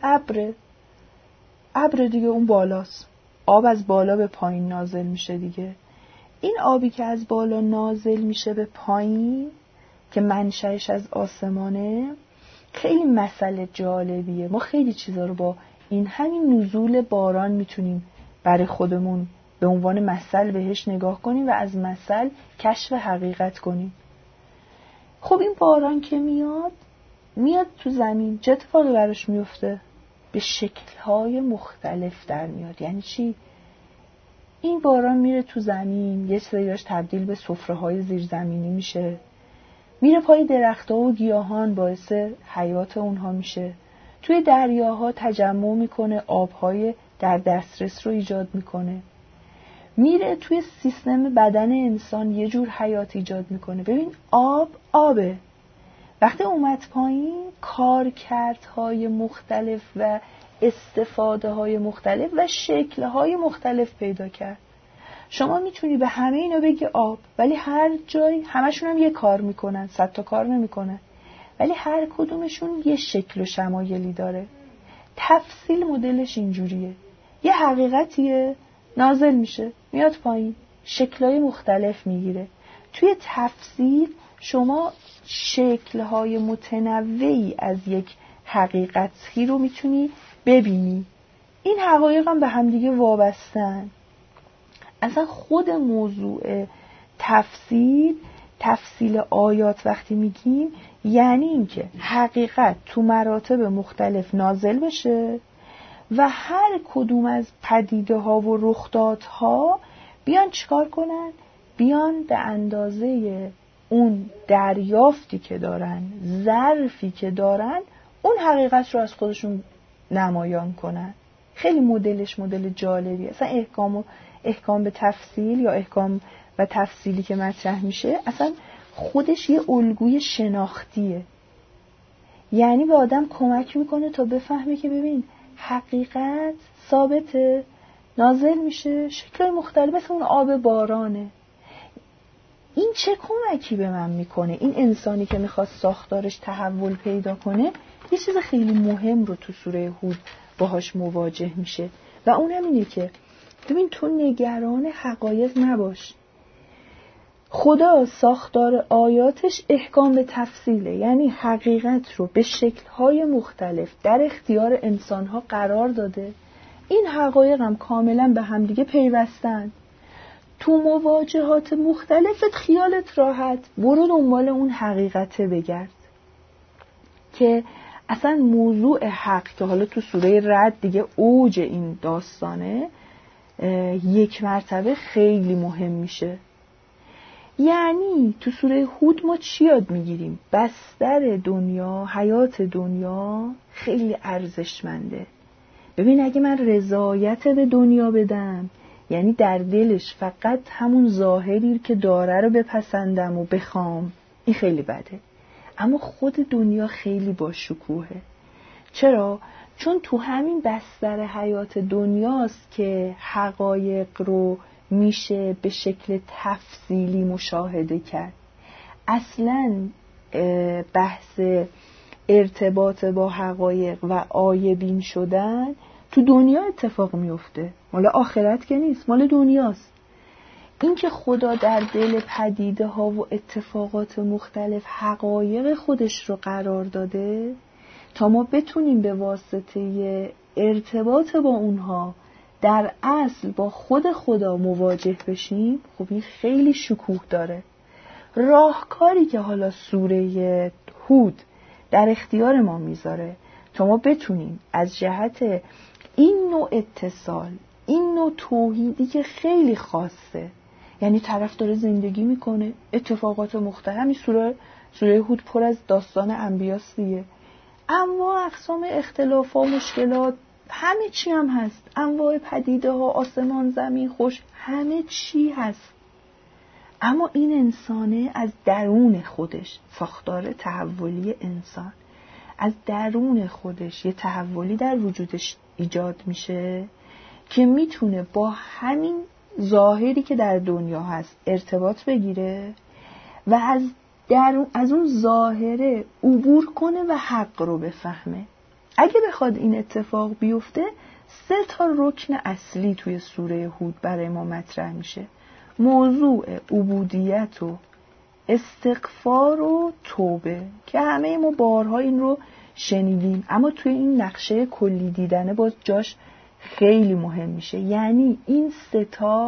ابر دیگه، اون بالاست، آب از بالا به پایین نازل میشه دیگه. این آبی که از بالا نازل میشه به پایین که منشأش از آسمانه، خیلی مسئله جالبیه. ما خیلی چیزا رو با این همین نزول باران میتونیم برای خودمون به عنوان مثل بهش نگاه کنیم و از مثل کشف حقیقت کنیم. خب این باران که میاد تو زمین، چه اتفاقی براش میفته؟ به شکل‌های مختلف در میاد. یعنی چی؟ این باران میره تو زمین، یه سریاش تبدیل به سفره‌های زیرزمینی میشه، میره پای درخت‌ها و گیاهان، باعث حیات اونها میشه. توی دریاها تجمع میکنه، آب‌های در دسترس رو ایجاد میکنه. میره توی سیستم بدن انسان یه جور حیات ایجاد میکنه. ببین آبه. وقتی اومد پایین، کارکردهای مختلف و استفاده‌های مختلف و شکل‌های مختلف پیدا کرد. شما میتونی به همه اینا بگی آب، ولی هر جای همشون هم یه کار میکنن، 100 تا کار نمیکنن، ولی هر کدومشون یه شکل و شمایلی داره. تفصیل مدلش اینجوریه، یه حقیقتیه نازل میشه میاد پایین، شکل‌های مختلف میگیره. توی تفصیل شما شکل‌های متنوعی از یک حقیقتی رو میتونی ببینی. این حقایق هم به همدیگه وابستن. اصلا خود موضوع تفصیل آیات وقتی میگیم، یعنی اینکه حقیقت تو مراتب مختلف نازل بشه و هر کدوم از پدیده ها و رخدادها بیان چیکار کنن؟ بیان به اندازه اون دریافتی که دارن، ظرفی که دارن، اون حقیقت رو از خودشون نمایان کنن. خیلی مدلش مدل جالبیه. اصلا احکام به تفصیل یا احکام و تفصیلی که مطرح میشه اصلا خودش یه الگوی شناختیه. یعنی به آدم کمک میکنه تا بفهمه که ببین حقیقت ثابته، نازل میشه شکل مختلف، مثل اون آب بارانه. این چه کمکی به من میکنه؟ این انسانی که میخواد ساختارش تحول پیدا کنه یه چیز خیلی مهم رو تو سوره هود باهاش مواجه میشه و اون هم اینه که ببین تو نگران حقایق نباش. خدا ساختار آیاتش احکام به تفصیله، یعنی حقیقت رو به شکل‌های مختلف در اختیار انسان‌ها قرار داده. این حقایق هم کاملا به هم دیگه پیوستن. تو مواجهات مختلفت خیالت راحت، برو دنبال اون حقیقته بگرد. که اصلا موضوع حق که حالا تو سوره رعد دیگه اوج این داستانه، یک مرتبه خیلی مهم میشه. یعنی تو سوره هود ما چی یاد میگیریم؟ بستر دنیا، حیات دنیا خیلی ارزشمنده. ببین اگه من رضایت به دنیا بدم، یعنی در دلش فقط همون ظاهری که داره رو بپسندم و بخوام، این خیلی بده. اما خود دنیا خیلی با شکوهه. چرا؟ چون تو همین بستر حیات دنیاست که حقایق رو میشه به شکل تفصیلی مشاهده کرد. اصلاً بحث ارتباط با حقایق و عایبین شدن تو دنیا اتفاق میفته، مال آخرت که نیست، مال دنیاست. این که خدا در دل پدیده ها و اتفاقات مختلف حقایق خودش رو قرار داده تا ما بتونیم به واسطه ارتباط با اونها در اصل با خود خدا مواجه بشیم، خب این خیلی شکوه داره. راهکاری که حالا سوره هود در اختیار ما میذاره تا ما بتونیم از جهت این نوع اتصال، این نوع توحیدی که خیلی خاصه، یعنی طرف داره زندگی میکنه، اتفاقات مختلف، همین سوره هود پر از داستان انبیاست دیگه، انواع اقسام اختلاف و مشکلات، همه چی هم هست، انواع پدیده ها، آسمان، زمین، خوش، همه چی هست. اما این انسانه از درون خودش، ساختار تحولی انسان از درون خودش یه تحولی در وجودش ایجاد میشه که میتونه با همین ظاهری که در دنیا هست ارتباط بگیره و از اون ظاهره عبور کنه و حق رو بفهمه. اگه بخواد این اتفاق بیفته 3 رکن اصلی توی سوره هود برای ما مطرح میشه: موضوع عبودیت و استغفار و توبه که همه ما بارها این رو شنیدیم، اما توی این نقشه کلی دیدنه باز جاش خیلی مهم میشه. یعنی این 3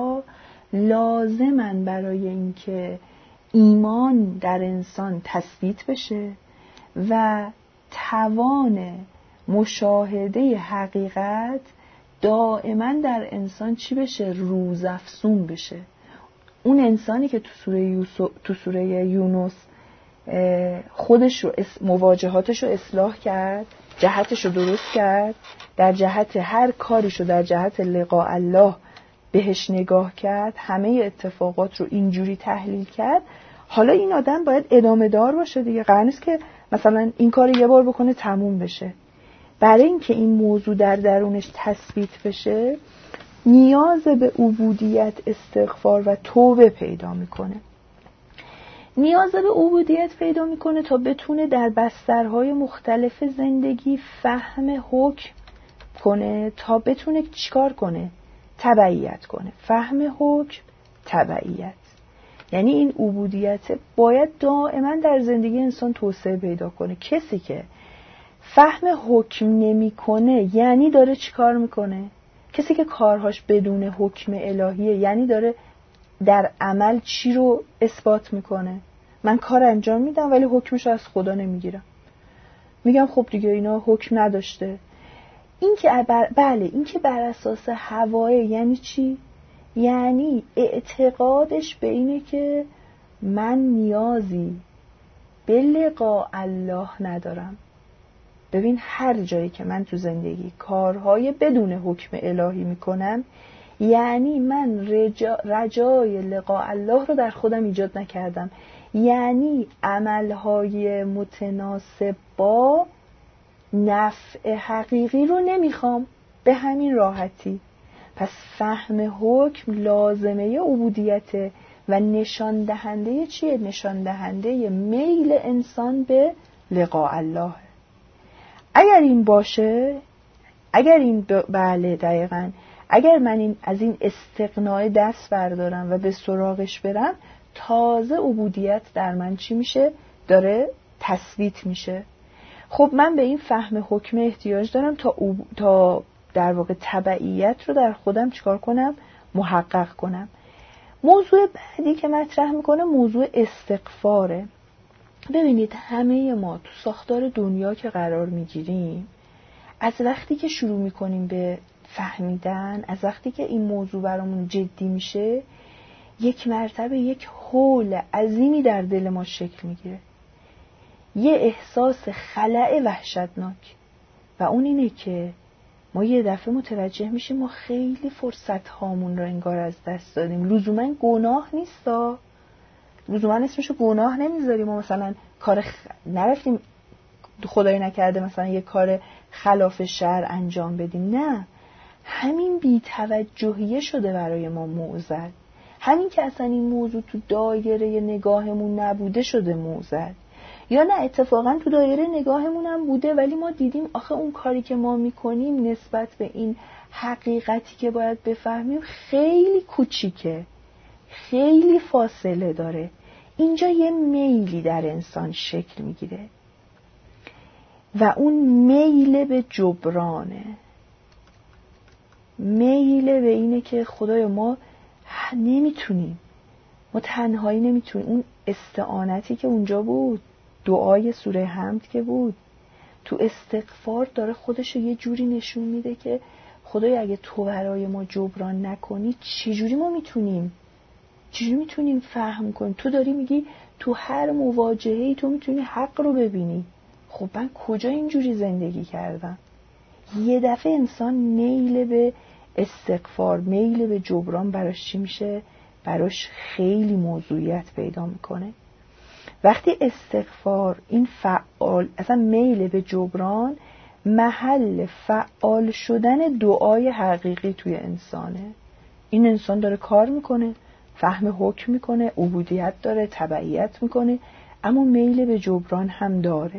لازمن برای اینکه ایمان در انسان تثبیت بشه و توان مشاهده حقیقت دائما در انسان چی بشه؟ روزافزون بشه. اون انسانی که تو سوره یونس خودش رو مواجهاتش رو اصلاح کرد، جهتش رو درست کرد، در جهت هر کاریش رو در جهت لقاء الله بهش نگاه کرد، همه اتفاقات رو اینجوری تحلیل کرد، حالا این آدم باید ادامه دار باشه دیگه. قرار نیست که مثلا این کار یه بار بکنه تموم بشه. برای اینکه این موضوع در درونش تثبیت بشه نیاز به عبودیت، استغفار و توبه پیدا میکنه. نیاز به عبودیت پیدا میکنه تا بتونه در بسترهای مختلف زندگی فهم حکم کنه، تا بتونه چیکار کنه؟ تبعیت کنه. فهم حکم، تبعیت. یعنی این عبودیت باید دائما در زندگی انسان توسعه پیدا کنه. کسی که فهم حکم نمی کنه یعنی داره چیکار میکنه؟ کسی که کارهاش بدون حکم الهیه یعنی داره در عمل چی رو اثبات میکنه؟ من کار انجام میدم ولی حکمش از خدا نمیگیرم، میگم خب دیگه اینا حکم نداشته. این که بله، این که بر اساس هواه یعنی چی؟ یعنی اعتقادش به اینه که من نیازی به لقاء الله ندارم. ببین هر جایی که من تو زندگی کارهای بدون حکم الهی میکنم، یعنی من رجای لقاء الله رو در خودم ایجاد نکردم، یعنی عملهای متناسب با نفع حقیقی رو نمیخوام. به همین راحتی. پس فهم حکم لازمه عبودیته و نشان دهنده چیه؟ نشان دهنده میل انسان به لقاء الله. اگر این باشه، اگر این بله دقیقاً، اگر من از این استغنای دست بردارم و به سراغش برم، تازه عبودیت در من چی میشه؟ داره تثبیت میشه. خب من به این فهم حکم احتیاج دارم تا در واقع تبعیت رو در خودم چیکار کنم؟ محقق کنم. موضوع بعدی که مطرح میکنه موضوع استغفاره. ببینید همه ما تو ساختار دنیا که قرار میگیریم، از وقتی که شروع میکنیم به فهمیدن، از وقتی که این موضوع برامون جدی میشه، یک مرتبه یک هول عظیمی در دل ما شکل میگیره، یه احساس خلأ وحشتناک، و اون اینه که ما یه دفعه متوجه میشیم ما خیلی فرصت هامون رو انگار از دست دادیم. لزوما گناه نیستا، لزوما اسمشو گناه نمیذاریم، ما مثلا نرفتیم خدای نکرده مثلا یه کار خلاف شرع انجام بدیم، نه، همین بی‌توجهیه شده برای ما معضل، همین که اصلا این موضوع تو دایره نگاهمون نبوده شده معضل، یا نه اتفاقا تو دایره نگاهمون هم بوده ولی ما دیدیم آخه اون کاری که ما میکنیم نسبت به این حقیقتی که باید بفهمیم خیلی کوچیکه، خیلی فاصله داره. اینجا یه میلی در انسان شکل میگیره و اون میل به جبرانه، میل به اینه که خدایا ما نمیتونیم، ما تنهایی نمیتونیم. اون استعانتی که اونجا بود، دعای سوره حمد که بود، تو استغفار داره خودشو یه جوری نشون میده که خدایا اگه تو برای ما جبران نکنی چجوری ما میتونیم فهم کنیم؟ تو داری میگی تو هر مواجهه‌ای تو میتونی حق رو ببینی. خب من کجا اینجوری زندگی کردم؟ یه دفعه انسان میل به استغفار، میل به جبران براش چی میشه؟ براش خیلی موضوعیت پیدا میکنه. وقتی استغفار این فعال، اصلا میل به جبران محل فعال شدن دعای حقیقی توی انسانه. این انسان داره کار میکنه، فهم حکم میکنه، عبودیت داره، تبعیت میکنه، اما میل به جبران هم داره.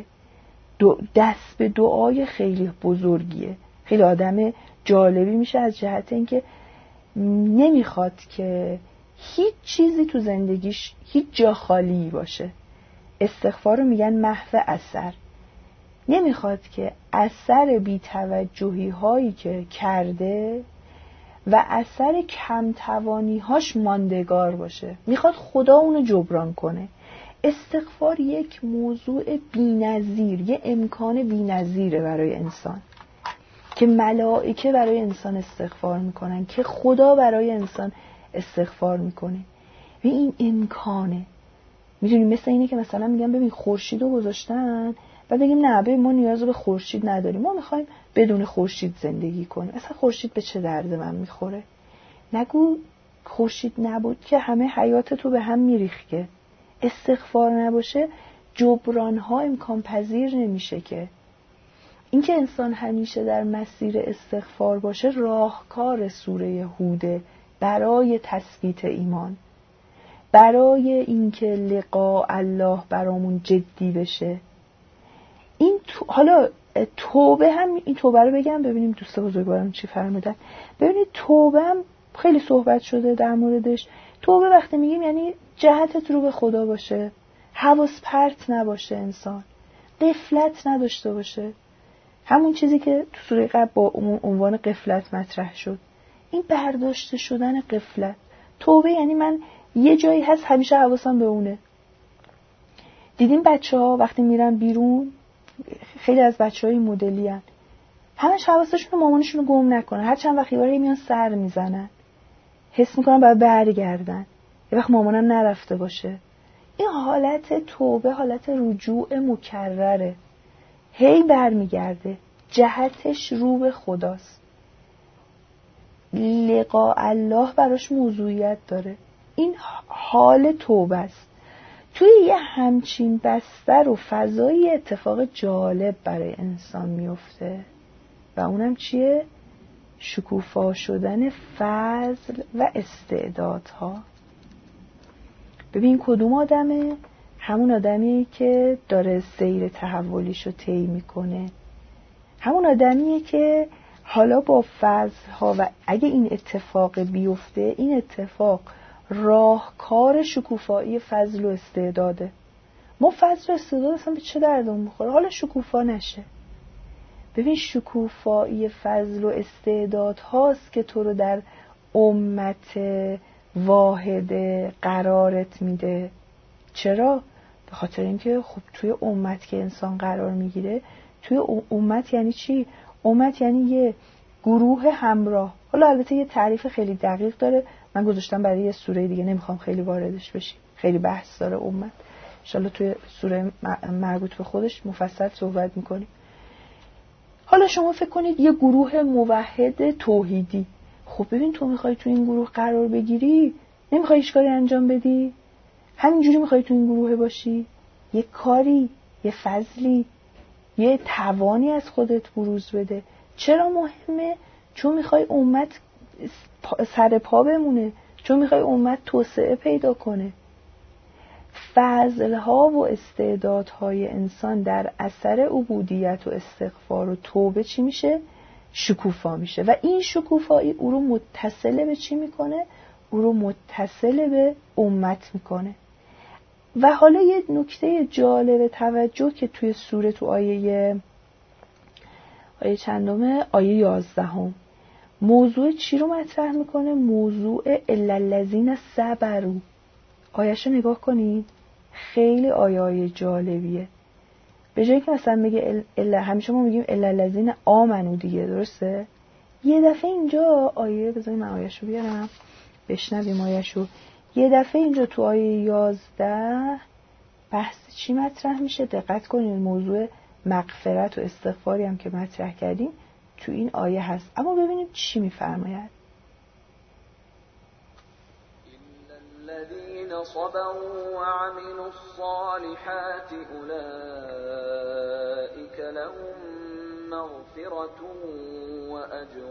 دست به دعای خیلی بزرگیه، خیلی آدم جالبی میشه از جهت اینکه نمیخواد که هیچ چیزی تو زندگیش هیچ جا خالی باشه. استغفار رو میگن محو اثر. نمیخواد که اثر بی‌توجهی هایی که کرده و اثر کمتوانی هاش ماندگار باشه، میخواد خدا اونو جبران کنه. استغفار یک موضوع بی‌نظیر، یه امکان بی‌نظیره برای انسان که ملائکه برای انسان استغفار میکنن، که خدا برای انسان استغفار میکنه و این امکانه. میدونی مثل اینه که مثلا میگم ببین خورشید رو گذاشتن و بگیم نه ببین ما نیاز به خورشید نداریم، ما میخوایم بدون خورشید زندگی کنیم، اصلا خورشید به چه درد من میخوره؟ نگو خورشید نبود که همه حیات تو به هم میریخت. که استغفار نباشه جبران ها امکان پذیر نمیشه. که اینکه انسان همیشه در مسیر استغفار باشه راهکار سوره هوده برای تثبیت ایمان، برای اینکه لقاء الله برامون جدی بشه. این حالا توبه هم، این توبه رو بگم ببینیم دوست بزرگوارم چی فرمودن. ببینید توبه هم خیلی صحبت شده در موردش. توبه وقتی میگیم یعنی جهتت رو به خدا باشه، حواس پرت نباشه، انسان غفلت نداشته باشه، همون چیزی که تو سوره قبل با عنوان غفلت مطرح شد. این برداشته شدن غفلت. توبه یعنی من یه جایی هست همیشه حواسم به اونه. دیدین بچه‌ها وقتی میرن بیرون، خیلی از بچه‌ها این مدلی هن، همش حواسشون رو مامانشون رو گم نکنن، هر چند وقتی باره میان سر میزنن، حس میکنن باید برگردن، یه وقت مامانم نرفته باشه. این حالت توبه حالت رجوع مکرره، هی برمیگرده، جهتش رو به خداست، لقاء الله براش موضوعیت داره. این حال توبه است. توی یه همچین بستر و فضایی اتفاق جالب برای انسان میفته و اونم چیه؟ شکوفا شدن فضل و استعدادها. ببین کدوم آدمه؟ همون آدمیه که داره سیر تحولیشو طی میکنه، همون آدمیه که حالا با فضلها و اگه این اتفاق بیفته، این اتفاق راهکار شکوفایی فضل و استعداده. ما فضل و استعداد اصلا به چه دردمون میخوره حالا شکوفا نشه؟ ببین شکوفایی فضل و استعداد هاست که تو رو در امت واحد قرارت میده. چرا؟ به خاطر اینکه خب توی امت که انسان قرار میگیره، توی امت یعنی چی؟ امت یعنی یه گروه همراه. حالا البته یه تعریف خیلی دقیق داره، من گذاشتم برای یه سوره دیگه، نمیخوام خیلی واردش بشیم، خیلی بحث داره امت، ان شاءالله توی سوره مربوط به خودش مفصل صحبت میکنیم. حالا شما فکر کنید یه گروه موحد توحیدی. خب ببین تو میخوای تو این گروه قرار بگیری، نمیخوای هیچ کاری انجام بدی، همینجوری میخوای تو این گروه باشی، یه کاری، یه فضلی، یه توانی از خودت بروز بده. چرا مهمه؟ چون میخوای امت سر پا بمونه، چون میخوای امت توسعه پیدا کنه. فضلها و استعدادهای انسان در اثر عبودیت و استغفار و توبه چی میشه؟ شکوفا میشه و این شکوفایی او رو متصل به چی میکنه؟ او رو متصل به امت میکنه. و حالا یه نکته جالب توجه که توی سوره تو آیه چندمه؟ آیه 11 موضوع چی رو مطرح میکنه؟ موضوع الا الذین صبروا. آیه‌شو نگاه کنید، خیلی آیه جالبیه. به جایی که مثلا بگه همیشه ما میگیم الا الذین آمنوا دیگه، درسته؟ یه دفعه اینجا آیه، بذارید من آیه‌شو بیارم بشنویم آیه‌شو. یه دفعه اینجا تو آیه 11 بحث چی مطرح میشه؟ دقت کنید، موضوع مغفرت و استغفاری هم که مطرح کردیم تو این آیه هست. اما ببینیم چی میفرماید. الذين صبروا وعملوا الصالحات أولئك لهم مغفرة وأجر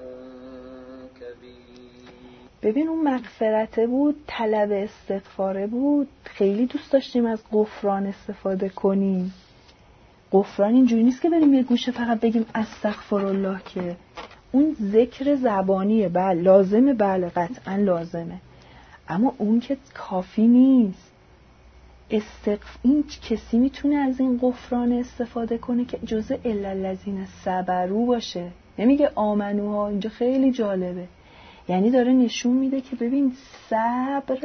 كبير. ببین اون مغفرته بود، طلب استغفاره بود. خیلی دوست داشتیم از غفران استفاده کنیم. غفران اینجوری نیست که بریم یه گوشه فقط بگیم استغفرالله، که اون ذکر زبانیه، بله لازمه، بله قطعا لازمه، اما اون که کافی نیست. این کسی میتونه از این غفران استفاده کنه که جزء الا الذین صبروا باشه. نمیگه آمنوها. اینجا خیلی جالبه، یعنی داره نشون میده که ببین صبر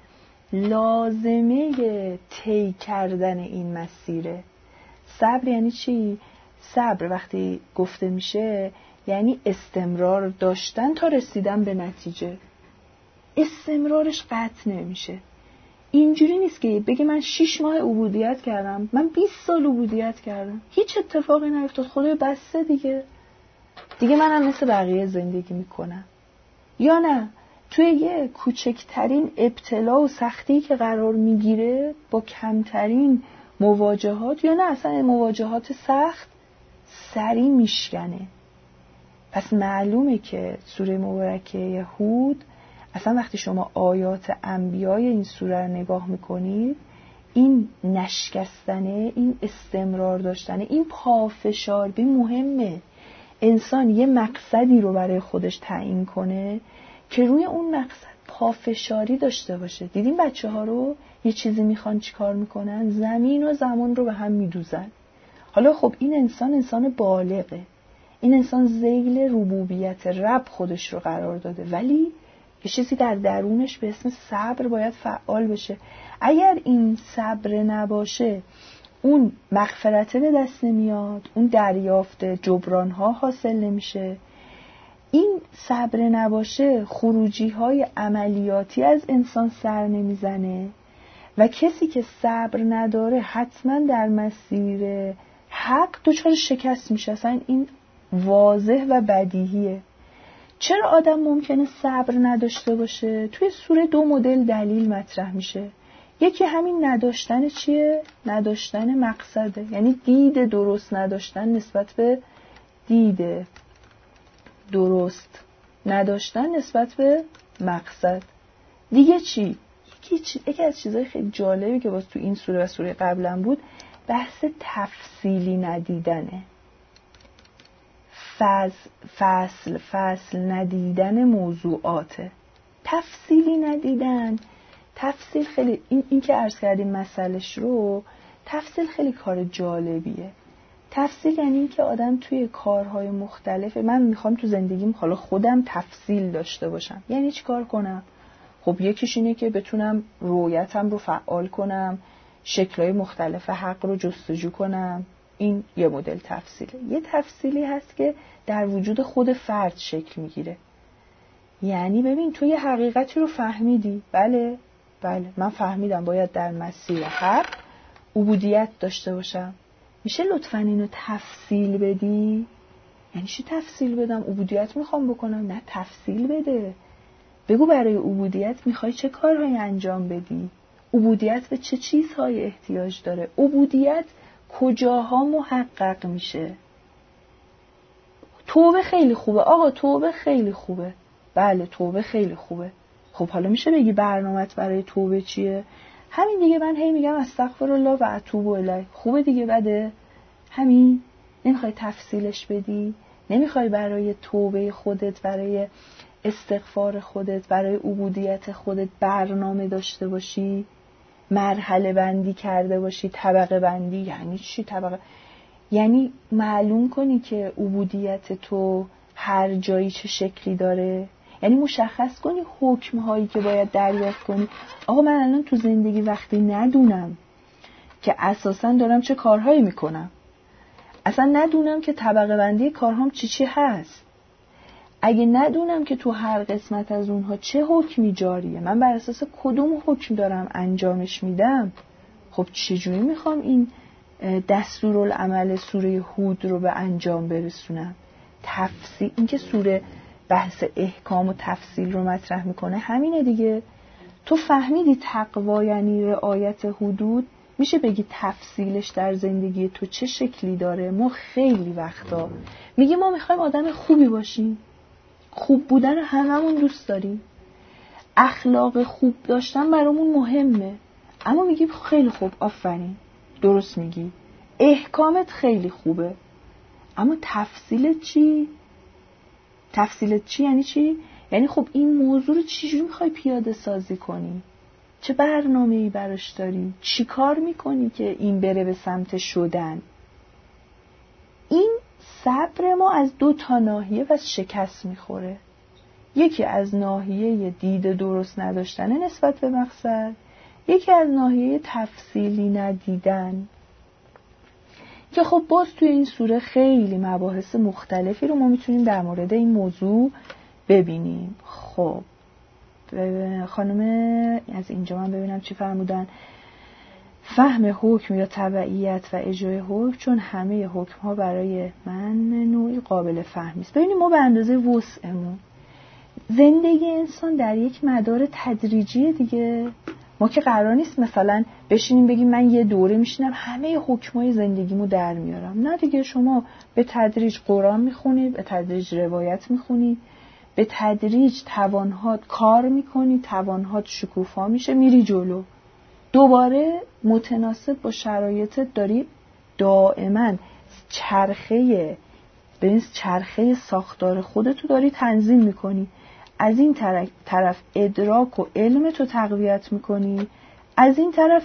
لازمه طی کردن این مسیره. صبر یعنی چی؟ صبر وقتی گفته میشه یعنی استمرار داشتن تا رسیدن به نتیجه. استمرارش قطع نمیشه. اینجوری نیست که بگه من 6 ماه عبودیت کردم، من 20 سال عبودیت کردم، هیچ اتفاقی نیفتاد، خدای بسته دیگه منم مثل بقیه زندگی میکنم. یا نه، توی یه کوچکترین ابتلا و سختی که قرار میگیره با کمترین مواجهات، یا نه اصلا مواجهات سخت، سری میشکنه. پس معلومه که سوره مبارکه هود، اصلا وقتی شما آیات انبیای این سوره رو نگاه میکنید، این نشکستنه، این استمرار داشتنه، این پافشار به مهمه. انسان یه مقصدی رو برای خودش تعیین کنه که روی اون مقصد پافشاری داشته باشه. دیدین بچه ها رو یه چیزی میخوان چیکار میکنن؟ زمین و زمان رو به هم میدوزن. حالا خب این انسان بالغه، این انسان ذیل ربوبیت رب خودش رو قرار داده، ولی یه چیزی در درونش به اسم صبر باید فعال بشه. اگر این صبر نباشه، اون مغفرته به دست نمیاد، اون دریافت جبران ها حاصل نمیشه، این صبر نباشه خروجی های عملیاتی از انسان سر نمیزنه و کسی که صبر نداره حتما در مسیر حق دچار شکست میشه. اصلا این واضح و بدیهیه. چرا آدم ممکنه صبر نداشته باشه؟ توی سوره 2 مدل دلیل مطرح میشه. یکی همین نداشتن چیه؟ نداشتن مقصده، یعنی دید درست نداشتن نسبت به دید درست نداشتن نسبت به مقصد. دیگه چی؟ یکی از چیزهای خیلی جالبی که باز تو این سوره و سوره قبلا بود بحث تفصیلی ندیدنه. فصل ندیدن موضوعاته. تفصیلی ندیدن. تفصیل خیلی این که عرض کردیم مسئلهش رو، تفصیل خیلی کار جالبیه. تفصیل یعنی این که آدم توی کارهای مختلف، من میخوام تو زندگیم حالا خودم تفصیل داشته باشم. یعنی چی کار کنم؟ خب یکیش اینه که بتونم رویتم رو فعال کنم، شکل‌های مختلف حق رو جستجو کنم. این یه مدل تفصیله. یه تفصیلی هست که در وجود خود فرد شکل میگیره. یعنی ببین تو یه حقیقتی رو فهمیدی. بله من فهمیدم باید در مسیر حق عبودیت داشته باشم. میشه لطفاً اینو تفصیل بدی؟ یعنی چی تفصیل بدم؟ عبودیت میخوام بکنم. نه، تفصیل بده. بگو برای عبودیت میخوای چه کارهایی انجام بدی؟ عبودیت به چه چیزهایی احتیاج داره؟ عبودیت کجاها محقق میشه؟ توبه خیلی خوبه آقا، توبه خیلی خوبه. بله توبه خیلی خوبه. خب حالا میشه بگی برنامه‌ت برای توبه چیه؟ همین دیگه. من هی میگم استغفرالله و اتوب الیه. خوبه دیگه؟ بده؟ همین؟ نمیخوای تفصیلش بدی؟ نمیخوای برای توبه خودت، برای استغفار خودت، برای عبودیت خودت برنامه داشته باشی؟ مرحله بندی کرده باشی؟ طبقه بندی. یعنی چی طبقه؟ یعنی معلوم کنی که عبودیت تو هر جایی چه شکلی داره. یعنی مشخص کنی حکم‌هایی که باید دریافت کنی. آقا من الان تو زندگی وقتی ندونم که اساساً دارم چه کارهایی میکنم، اصلا ندونم که طبقه بندی کارهام چی هست، اگه ندونم که تو هر قسمت از اونها چه حکمی جاریه، من بر اساس کدوم حکم دارم انجامش میدم، خب چجوری میخوام این دستورالعمل سوره هود رو به انجام برسونم؟ تفصیل، این که سوره بحث احکام و تفصیل رو مطرح میکنه همینه دیگه. تو فهمیدی تقوا یعنی رعایت حدود؟ میشه بگی تفصیلش در زندگی تو چه شکلی داره؟ ما خیلی وقتا میگیم ما میخوایم آدم خوبی باشیم، خوب بودن هممون دوست داریم، اخلاق خوب داشتن برامون مهمه، اما میگیم خیلی خوب، آفرین، درست میگی، احکامت خیلی خوبه، اما تفصیلت چی؟ تفصیلت چی یعنی چی؟ یعنی خب این موضوع رو چجوری میخوای پیاده سازی کنی؟ چه برنامه‌ای براش داری؟ چی کار میکنی که این بره به سمت شدن؟ این صبر ما از 2 ناحیه و شکست میخوره. یکی از ناحیه دید درست نداشتن نسبت به مقصد، یکی از ناحیه تفصیلی ندیدن، که خب باز توی این سوره خیلی مباحث مختلفی رو ما میتونیم در مورد این موضوع ببینیم. خب خانم از اینجا من ببینم چی فرمودن. فهم حکم یا تبعیت و اجرای حکم، چون همه حکم ها برای من نوعی قابل فهمی است. ببینیم ما به اندازه وسعمون، زندگی انسان در یک مدار تدریجی دیگه. ما که قرار نیست مثلا بشینیم بگیم من یه دوره میشینم همه حکمای زندگیمو در میارم. نه دیگه، شما به تدریج قرآن میخونید، به تدریج روایت میخونید، به تدریج توانهات کار میکنی، توانهات شکوفا میشه، میری جلو، دوباره متناسب با شرایطت داری دائما چرخه ساختار خودتو داری تنظیم میکنی. از این طرف ادراک و علم تو تقویت میکنی، از این طرف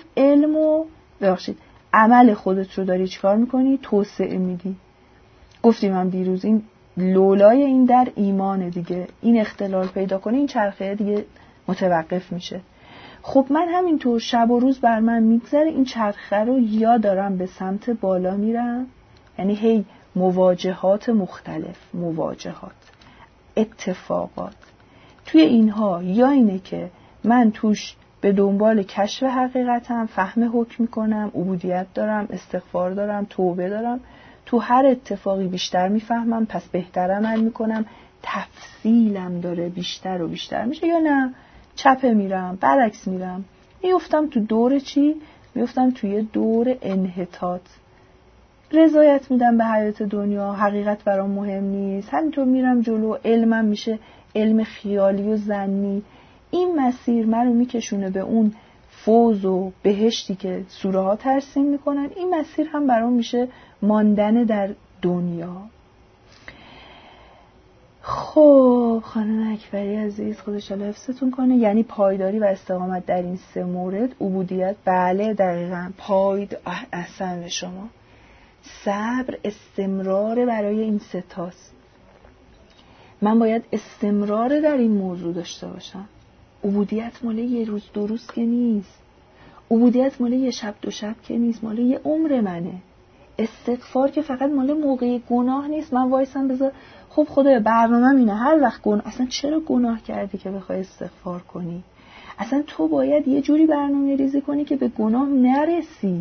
عمل خودت رو داری چیکار میکنی؟ توسعه میدی. گفتیم من دیروز این لولای این در ایمانه دیگه. این اختلال پیدا کنه این چرخه دیگه متوقف میشه. خب من همینطور شب و روز بر من میگذره، این چرخه رو یا دارم به سمت بالا میرم، یعنی هی مواجهات مختلف، اتفاقات. توی اینها یا اینه که من توش به دنبال کشف حقیقتم، فهم حکم میکنم، عبودیت دارم، استغفار دارم، توبه دارم، تو هر اتفاقی بیشتر میفهمم پس بهتر عمل میکنم، تفصیلم داره بیشتر و بیشتر میشه، یا نه چپه میرم، برعکس میرم، میفتم تو دور چی؟ میفتم توی دور انحطاط. رضایت میدم به حیات دنیا، حقیقت برام مهم نیست، همینطور میرم جلو، علمم میشه علم خیالی و ظنی. این مسیر منو میکشونه به اون فوز و بهشتی که سوره ها ترسیم میکنن. این مسیر هم برام میشه ماندن در دنیا. خب خانم اکبری عزیز خودش الله حفظتون کنه. یعنی پایداری و استقامت در این 3 مورد. عبودیت بله دقیقاً، احسن به شما. صبر استمرار برای این 3 تاست. من باید استمرار در این موضوع داشته باشم. عبودیت مال یه روز 2 روز که نیست. عبودیت مال یه شب 2 شب که نیست، مال یه عمر منه. استغفار که فقط مال موقع گناه نیست. من وایسم بذار خب خدایا برنامه‌م اینه هر وقت گناه، اصلا چرا گناه کردی که بخوای استغفار کنی؟ اصلا تو باید یه جوری برنامه ریزی کنی که به گناه نرسی.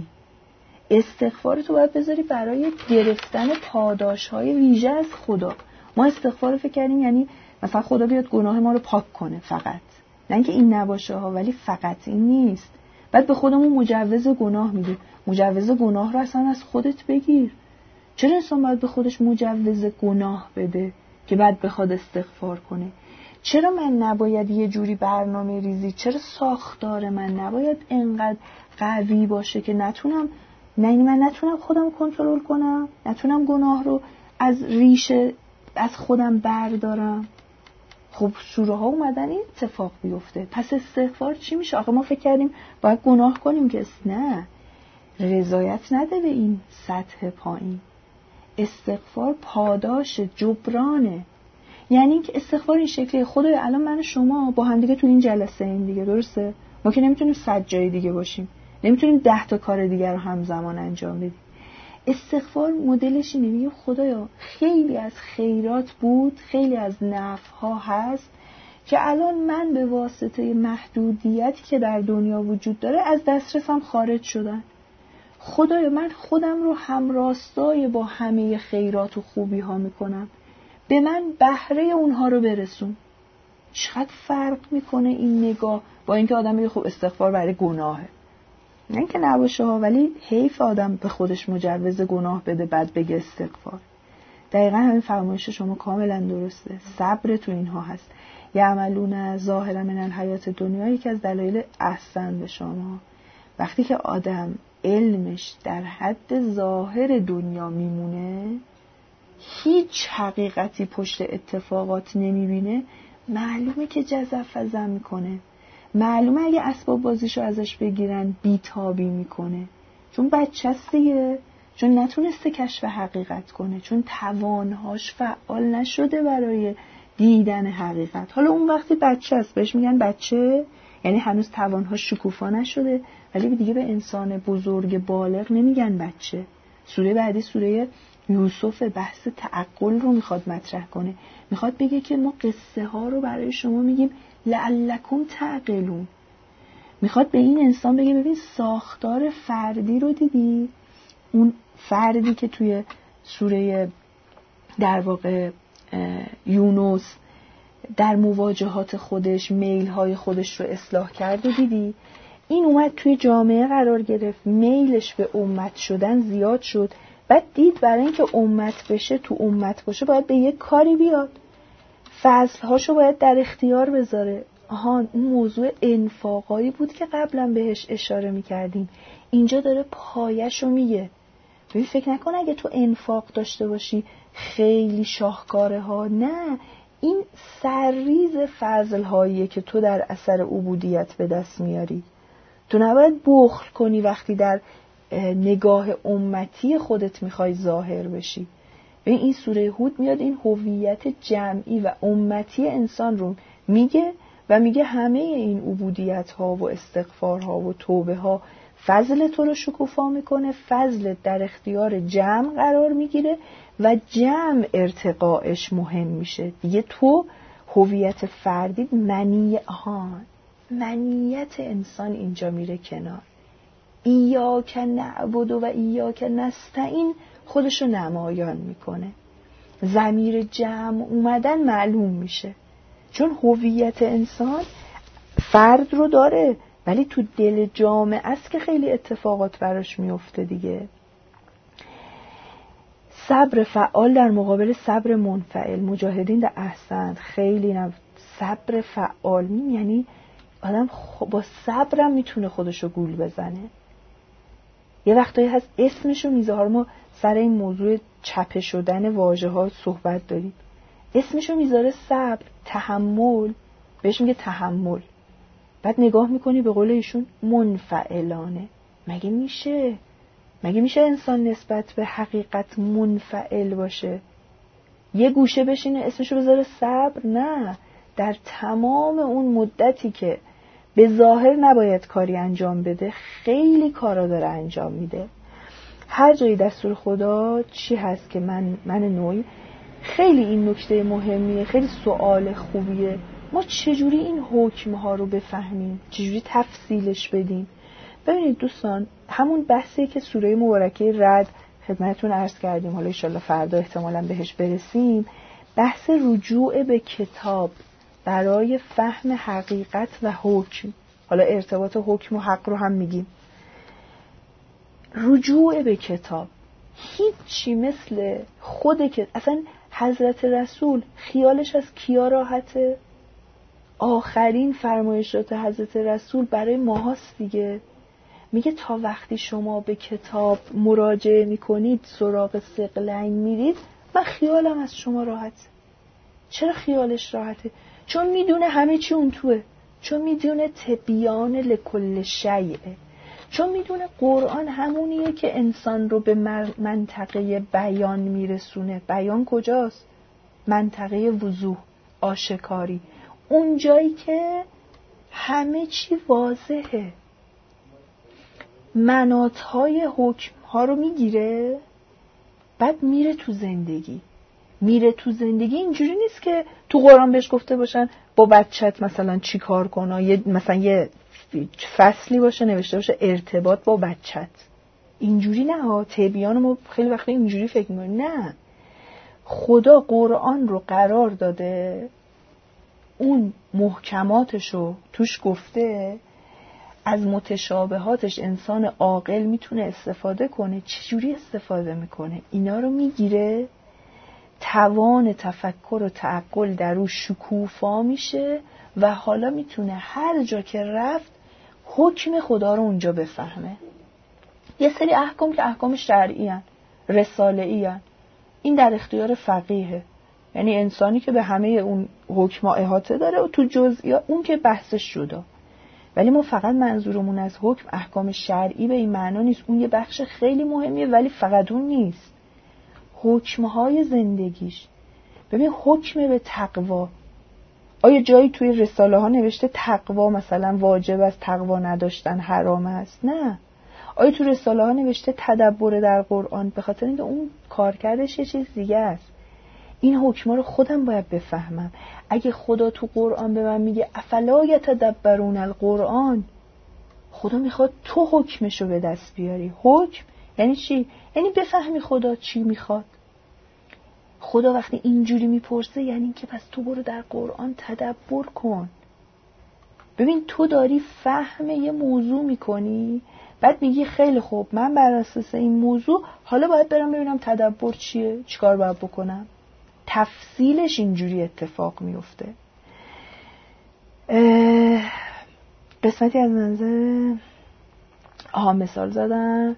استغفار تو باید بذاری برای گرفتن پاداش‌های ویژه از خدا. ما استغفار فکر کردیم یعنی مثلا خدا بیاد گناه ما رو پاک کنه فقط. نه اینکه این نباشه ها، ولی فقط این نیست. بعد به خودمون مجوز گناه میدیم. مجوز گناه رو اصلا از خودت بگیر. چرا انسان باید به خودش مجوز گناه بده که بعد بخواد استغفار کنه؟ چرا من نباید یه جوری برنامه ریزی؟ چرا ساختار من نباید انقدر قوی باشه که من نتونم خودم کنترل کنم، نتونم گناه رو از ریشه از خودم بردارم؟ خب سوره ها اومدن این اتفاق بیفته. پس استغفار چی میشه؟ آخه ما فکر کردیم باید گناه کنیم که نه، رضایت نده به این سطح پایین. استغفار پاداش جبرانه. یعنی اینکه استغفار این شکلی خدایا الان من و شما با هم دیگه تو این جلسه این دیگه، درسته؟ ما که نمیتونیم 100 جای دیگه باشیم، نمیتونیم 10 تا کار دیگر رو همزمان انجام بدیم. استغفار مدلش اینه، میگه خدایا خیلی از خیرات بود، خیلی از نفع‌ها هست که الان من به واسطه محدودیتی که در دنیا وجود داره از دسترسم خارج شدن. خدایا من خودم رو همراستای با همه خیرات و خوبی ها میکنم، به من بهره اونها رو برسون. چقدر فرق میکنه این نگاه با اینکه آدم میگه خب استغفار برای گناهه. نه اینکه نباشه ها، ولی حیف آدم به خودش مجوز گناه بده بعد بگه استغفار. دقیقا همین فرمایش شما کاملا درسته. صبر تو اینها هست. یعملون ظاهرا من الحیات دنیا یکی از دلایل احسن به شما. وقتی که آدم علمش در حد ظاهر دنیا میمونه، هیچ حقیقتی پشت اتفاقات نمیبینه، معلومه که جزع میکنه. معلومه اگه اسباب بازیشو ازش بگیرن بیتابی میکنه، چون بچه‌ست دیگه، چون نتونسته کشف حقیقت کنه، چون توانهاش فعال نشده برای دیدن حقیقت. حالا اون وقتی بچه‌ست بهش میگن بچه، یعنی هنوز توانهاش شکوفا نشده، ولی دیگه به انسان بزرگ بالغ نمیگن بچه. سوره بعدی سوره یوسف بحث تعقل رو میخواد مطرح کنه. میخواد بگه که ما قصه ها رو برای شما میگیم لعلکم تعقلون. میخواد به این انسان بگه ببین ساختار فردی رو دیدی؟ اون فردی که توی سوره در واقع یونس در مواجهات خودش میل‌های خودش رو اصلاح کرده دیدی؟ این اومد توی جامعه قرار گرفت، میلش به امت شدن زیاد شد، بعد دید برای اینکه امت بشه، تو امت باشه، باید به یک کاری بیاد، فضل‌هاشو باید در اختیار بذاره. اون موضوع انفاقایی بود که قبلا بهش اشاره می‌کردیم. اینجا داره پایه‌شو میگه. ببین فکر نکن اگه تو انفاق داشته باشی خیلی شاهکاره ها، نه، این سرریز فضل‌هاییه که تو در اثر عبودیت به دست میاری. تو نباید بخل کنی وقتی در نگاه امتی خودت میخوای ظاهر بشی. ببین این سوره هود میاد این هویت جمعی و امتی انسان رو میگه و میگه همه این عبودیت ها و استغفار ها و توبه ها فضل تو رو شکوفا میکنه، فضل در اختیار جمع قرار میگیره و جمع ارتقاش مهم میشه دیگه. تو هویت فردی منیت انسان اینجا میره کنار. ایاک نعبد و ایاک نستعین خودشو نمایان میکنه. ضمیر جمع اومدن معلوم میشه، چون هویت انسان فرد رو داره ولی تو دل جامعه است که خیلی اتفاقات براش میفته دیگه. صبر فعال در مقابل صبر منفعل. مجاهدین در احسنت خیلی صبر فعال یعنی آدم با صبرم میتونه خودشو گول بزنه. یه وقتایی هست اسمشو میذاره، ما سر این موضوع چپه شدن واژه ها صحبت داریم، اسمشو میذاره صبر، تحمل، بهش میگه تحمل. بعد نگاه میکنی به قول ایشون منفعلانه. مگه میشه انسان نسبت به حقیقت منفعل باشه؟ یه گوشه بشینه اسمشو بذاره صبر؟ نه، در تمام اون مدتی که به ظاهر نباید کاری انجام بده خیلی کارا داره انجام میده. هر جایی دستور خدا چی هست که من نوعی، خیلی این نکته مهمیه، خیلی سوال خوبیه. ما چجوری این حکم ها رو بفهمیم، چجوری تفصیلش بدیم؟ ببینید دوستان، همون بحثی که سوره مبارکه رعد خدمتتون عرض کردیم، حالا انشالله فردا احتمالاً بهش برسیم، بحث رجوع به کتاب برای فهم حقیقت و حکم. حالا ارتباط حکم و حق رو هم میگیم. رجوع به کتاب هیچی مثل خوده که اصلا حضرت رسول خیالش از کیا راحته؟ آخرین فرمایشات حضرت رسول برای ماهاست دیگه. میگه تا وقتی شما به کتاب مراجعه میکنید، سراغ ثقلین میرید، من خیالم از شما راحته. چرا خیالش راحته؟ چون میدونه همه چی اون توه، چون میدونه تبیان لکل شیء، چون میدونه قرآن همونیه که انسان رو به منطقه بیان میرسونه. بیان کجاست؟ منطقه وضوح، آشکاری، اون جایی که همه چی واضحه. مناطهای حکم ها رو میگیره، بعد میره تو زندگی. اینجوری نیست که تو قرآن بهش گفته باشن با بچت مثلا چی کار کنه، مثلا یه فصلی باشه نوشته باشه ارتباط با بچت. اینجوری نه ها. تبیان ما خیلی وقتا اینجوری فکر می‌کنیم. نه، خدا قرآن رو قرار داده، اون محکماتشو توش گفته، از متشابهاتش انسان عاقل میتونه استفاده کنه. چجوری استفاده میکنه؟ اینا رو میگیره، توان تفکر و تعقل در او شکوفا میشه و حالا میتونه هر جا که رفت حکم خدا رو اونجا بفهمه. یه سری احکام که احکام شرعی هن، رساله‌ای هن، این در اختیار فقیهه، یعنی انسانی که به همه اون حکم احاطه داره و تو جزئیات اون که بحثش جدا. ولی ما فقط منظورمون از حکم احکام شرعی به این معنا نیست، اون یه بخش خیلی مهمیه ولی فقط اون نیست. حکم‌های زندگیش. ببین حکم به تقوا، آیا جایی توی رساله ها نوشته تقوا مثلا واجب است، تقوا نداشتن حرام است؟ نه. آیا تو رساله ها نوشته تدبر در قرآن؟ به خاطر اینکه اون کارکردش یه چیز دیگه است. این حکما رو خودم باید بفهمم. اگه خدا تو قرآن به من میگه افلا یتدبرون القرآن، خدا میخواد تو حکمشو به دست بیاری. حکم یعنی چی؟ یعنی بفهمی خدا چی میخواد. خدا وقتی اینجوری میپرسه یعنی این که پس تو برو در قرآن تدبر کن. ببین تو داری فهم یه موضوع میکنی، بعد میگی خیلی خوب من بر اساس این موضوع حالا باید برم ببینم تدبر چیه، چیکار باید بکنم. تفصیلش اینجوری اتفاق میفته. قسمتی از منظر مثال زدن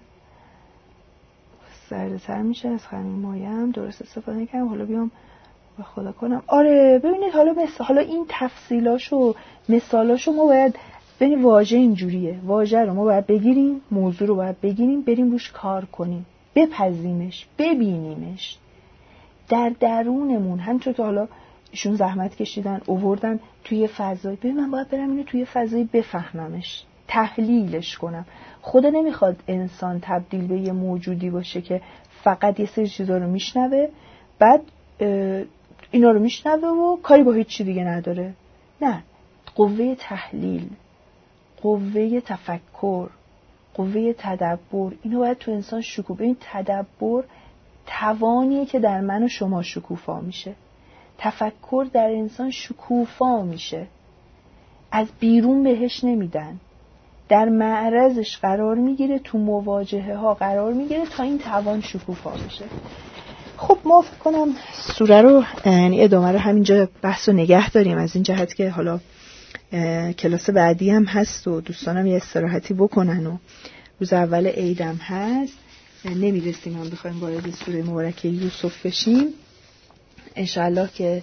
سردتر میشه از خمیر مایم، درست استفاده نکردم، حالا بیام به خدا کنم. آره ببینید حالا این تفصیلاشو مثالاشو ما باید ببینید. واژه اینجوریه، واژه رو ما باید بگیریم، موضوع رو باید بگیریم، بریم روش کار کنیم، بپذیمش، ببینیمش در درونمون. همونطور که حالا ایشون زحمت کشیدن آوردن توی فضایی، ببین من باید برم اینو توی فضایی بفهممش. تحلیلش کنم. خدا نمیخواد انسان تبدیل به یه موجودی باشه که فقط یه سری چیزا رو میشنوه، بعد اینا رو میشنوه و کاری با هیچ چی دیگه نداره. نه، قوه تحلیل، قوه تفکر، قوه تدبر، اینو باید تو انسان شکوفا. ببین تدبر توانیه که در من و شما شکوفا میشه. تفکر در انسان شکوفا میشه، از بیرون بهش نمیدن، در معرضش قرار میگیره، تو مواجهه ها قرار میگیره تا این توان شکوفا بشه. خب ما فکر کنم سوره رو یعنی ادامه رو همینجا بحث و نگه داریم، از این جهت که حالا کلاس بعدی هم هست و دوستانم یه استراحتی بکنن و روز اول عیدم هست، نمیرسیم هم بخوایم وارد سوره مبارکه یوسف بشیم. انشاءالله که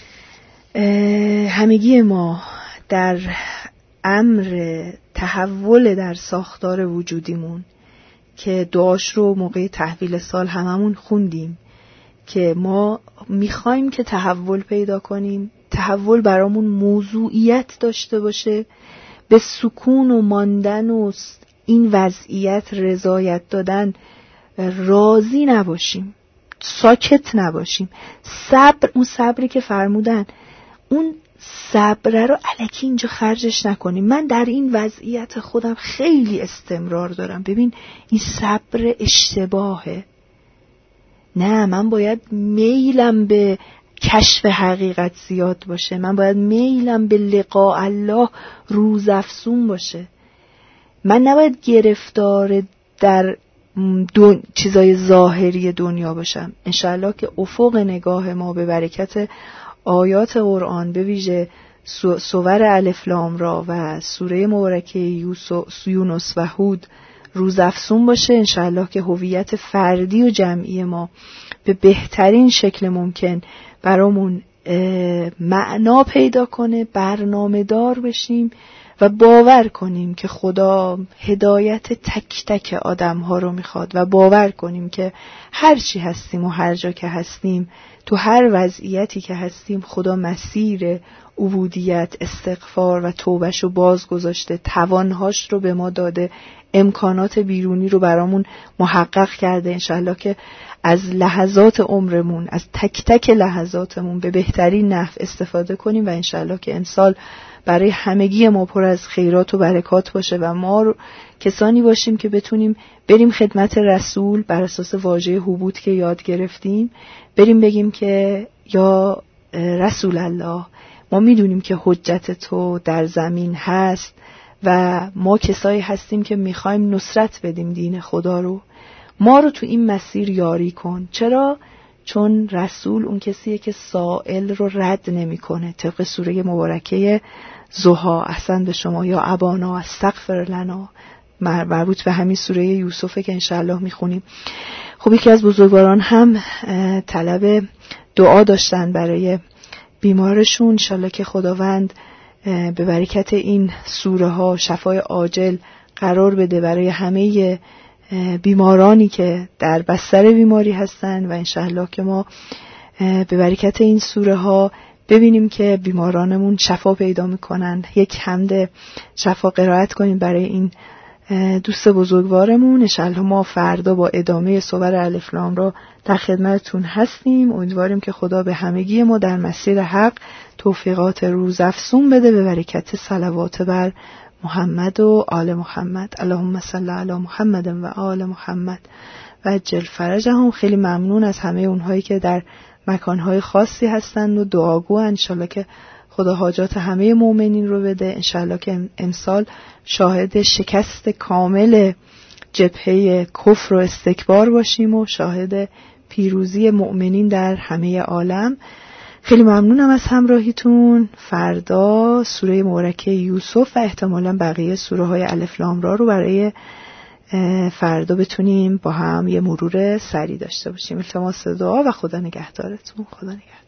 همگی ما در امر تحول در ساختار وجودیمون که دعاش رو موقع تحویل سال هممون خوندیم که ما میخوایم که تحول پیدا کنیم، تحول برامون موضوعیت داشته باشه، به سکون و ماندن و این وضعیت رضایت دادن راضی نباشیم، ساکت نباشیم. صبر، اون صبری که فرمودن، اون صبر رو الکی اینجا خرجش نکنیم. من در این وضعیت خودم خیلی استمرار دارم، ببین این صبر اشتباهه. نه، من باید میلم به کشف حقیقت زیاد باشه، من باید میلم به لقاء الله روزافزون باشه. من نباید گرفتار در چیزای ظاهری دنیا باشم. انشاءالله که افق نگاه ما به برکت آیات قرآن، به ویژه سور الف لام را و سوره مبارکه یونس و هود روزافزون باشه. انشاءالله که هویت فردی و جمعی ما به بهترین شکل ممکن برامون معنا پیدا کنه، برنامه دار بشیم و باور کنیم که خدا هدایت تک تک آدم ها رو میخواد و باور کنیم که هر چی هستیم و هر جا که هستیم، تو هر وضعیتی که هستیم، خدا مسیر عبودیت، استغفار و توبهش رو باز گذاشته، توانهاش رو به ما داده، امکانات بیرونی رو برامون محقق کرده. انشالله که از لحظات عمرمون، از تک تک لحظاتمون به بهترین نحو استفاده کنیم و انشالله که امسال برای همگی ما پر از خیرات و برکات باشه و ما کسانی باشیم که بتونیم بریم خدمت رسول بر اساس واژه حبوط که یاد گرفتیم، بریم بگیم که یا رسول الله، ما میدونیم که حجت تو در زمین هست و ما کسایی هستیم که میخوایم نصرت بدیم دین خدا رو، ما رو تو این مسیر یاری کن. چرا؟ چون رسول اون کسیه که سائل رو رد نمیکنه. طبق سوره مبارکه ضحی، احسن به شما یا ابانا استغفر لنا، مربوط به همین سوره یوسفه که انشاءالله میخونیم. خب یکی از بزرگواران هم طلب دعا داشتن برای بیمارشون، انشاءالله که خداوند به برکت این سوره ها شفای عاجل قرار بده برای همه بیمارانی که در بستر بیماری هستن و انشاءالله که ما به برکت این سوره ها ببینیم که بیمارانمون شفا پیدا میکنن. یک حمد شفا قرائت کنیم برای این دوست بزرگوارمون. انشاءالله ما فردا با ادامه سور الف لام را در خدمتتون هستیم. امیدواریم که خدا به همگی ما در مسیر حق توفیقات روزافزون بده به برکت صلوات بر محمد و آل محمد. اللهم صل علی محمد و آل محمد و عجل فرجهم. خیلی ممنون از همه اونهایی که در مکانهای خاصی هستند و دعاگو. انشالله که خدا حاجات همه مؤمنین رو بده. انشالله که امسال شاهد شکست کامل جبهه کفر و استکبار باشیم و شاهد پیروزی مؤمنین در همه عالم. خیلی ممنونم از همراهیتون. فردا سوره مبارکه یوسف و احتمالاً بقیه سوره های الف لام را رو برای فردا بتونیم با هم یه مرور سریع داشته باشیم. التماس دعا و خدا نگهدارتون. خدا نگهدار.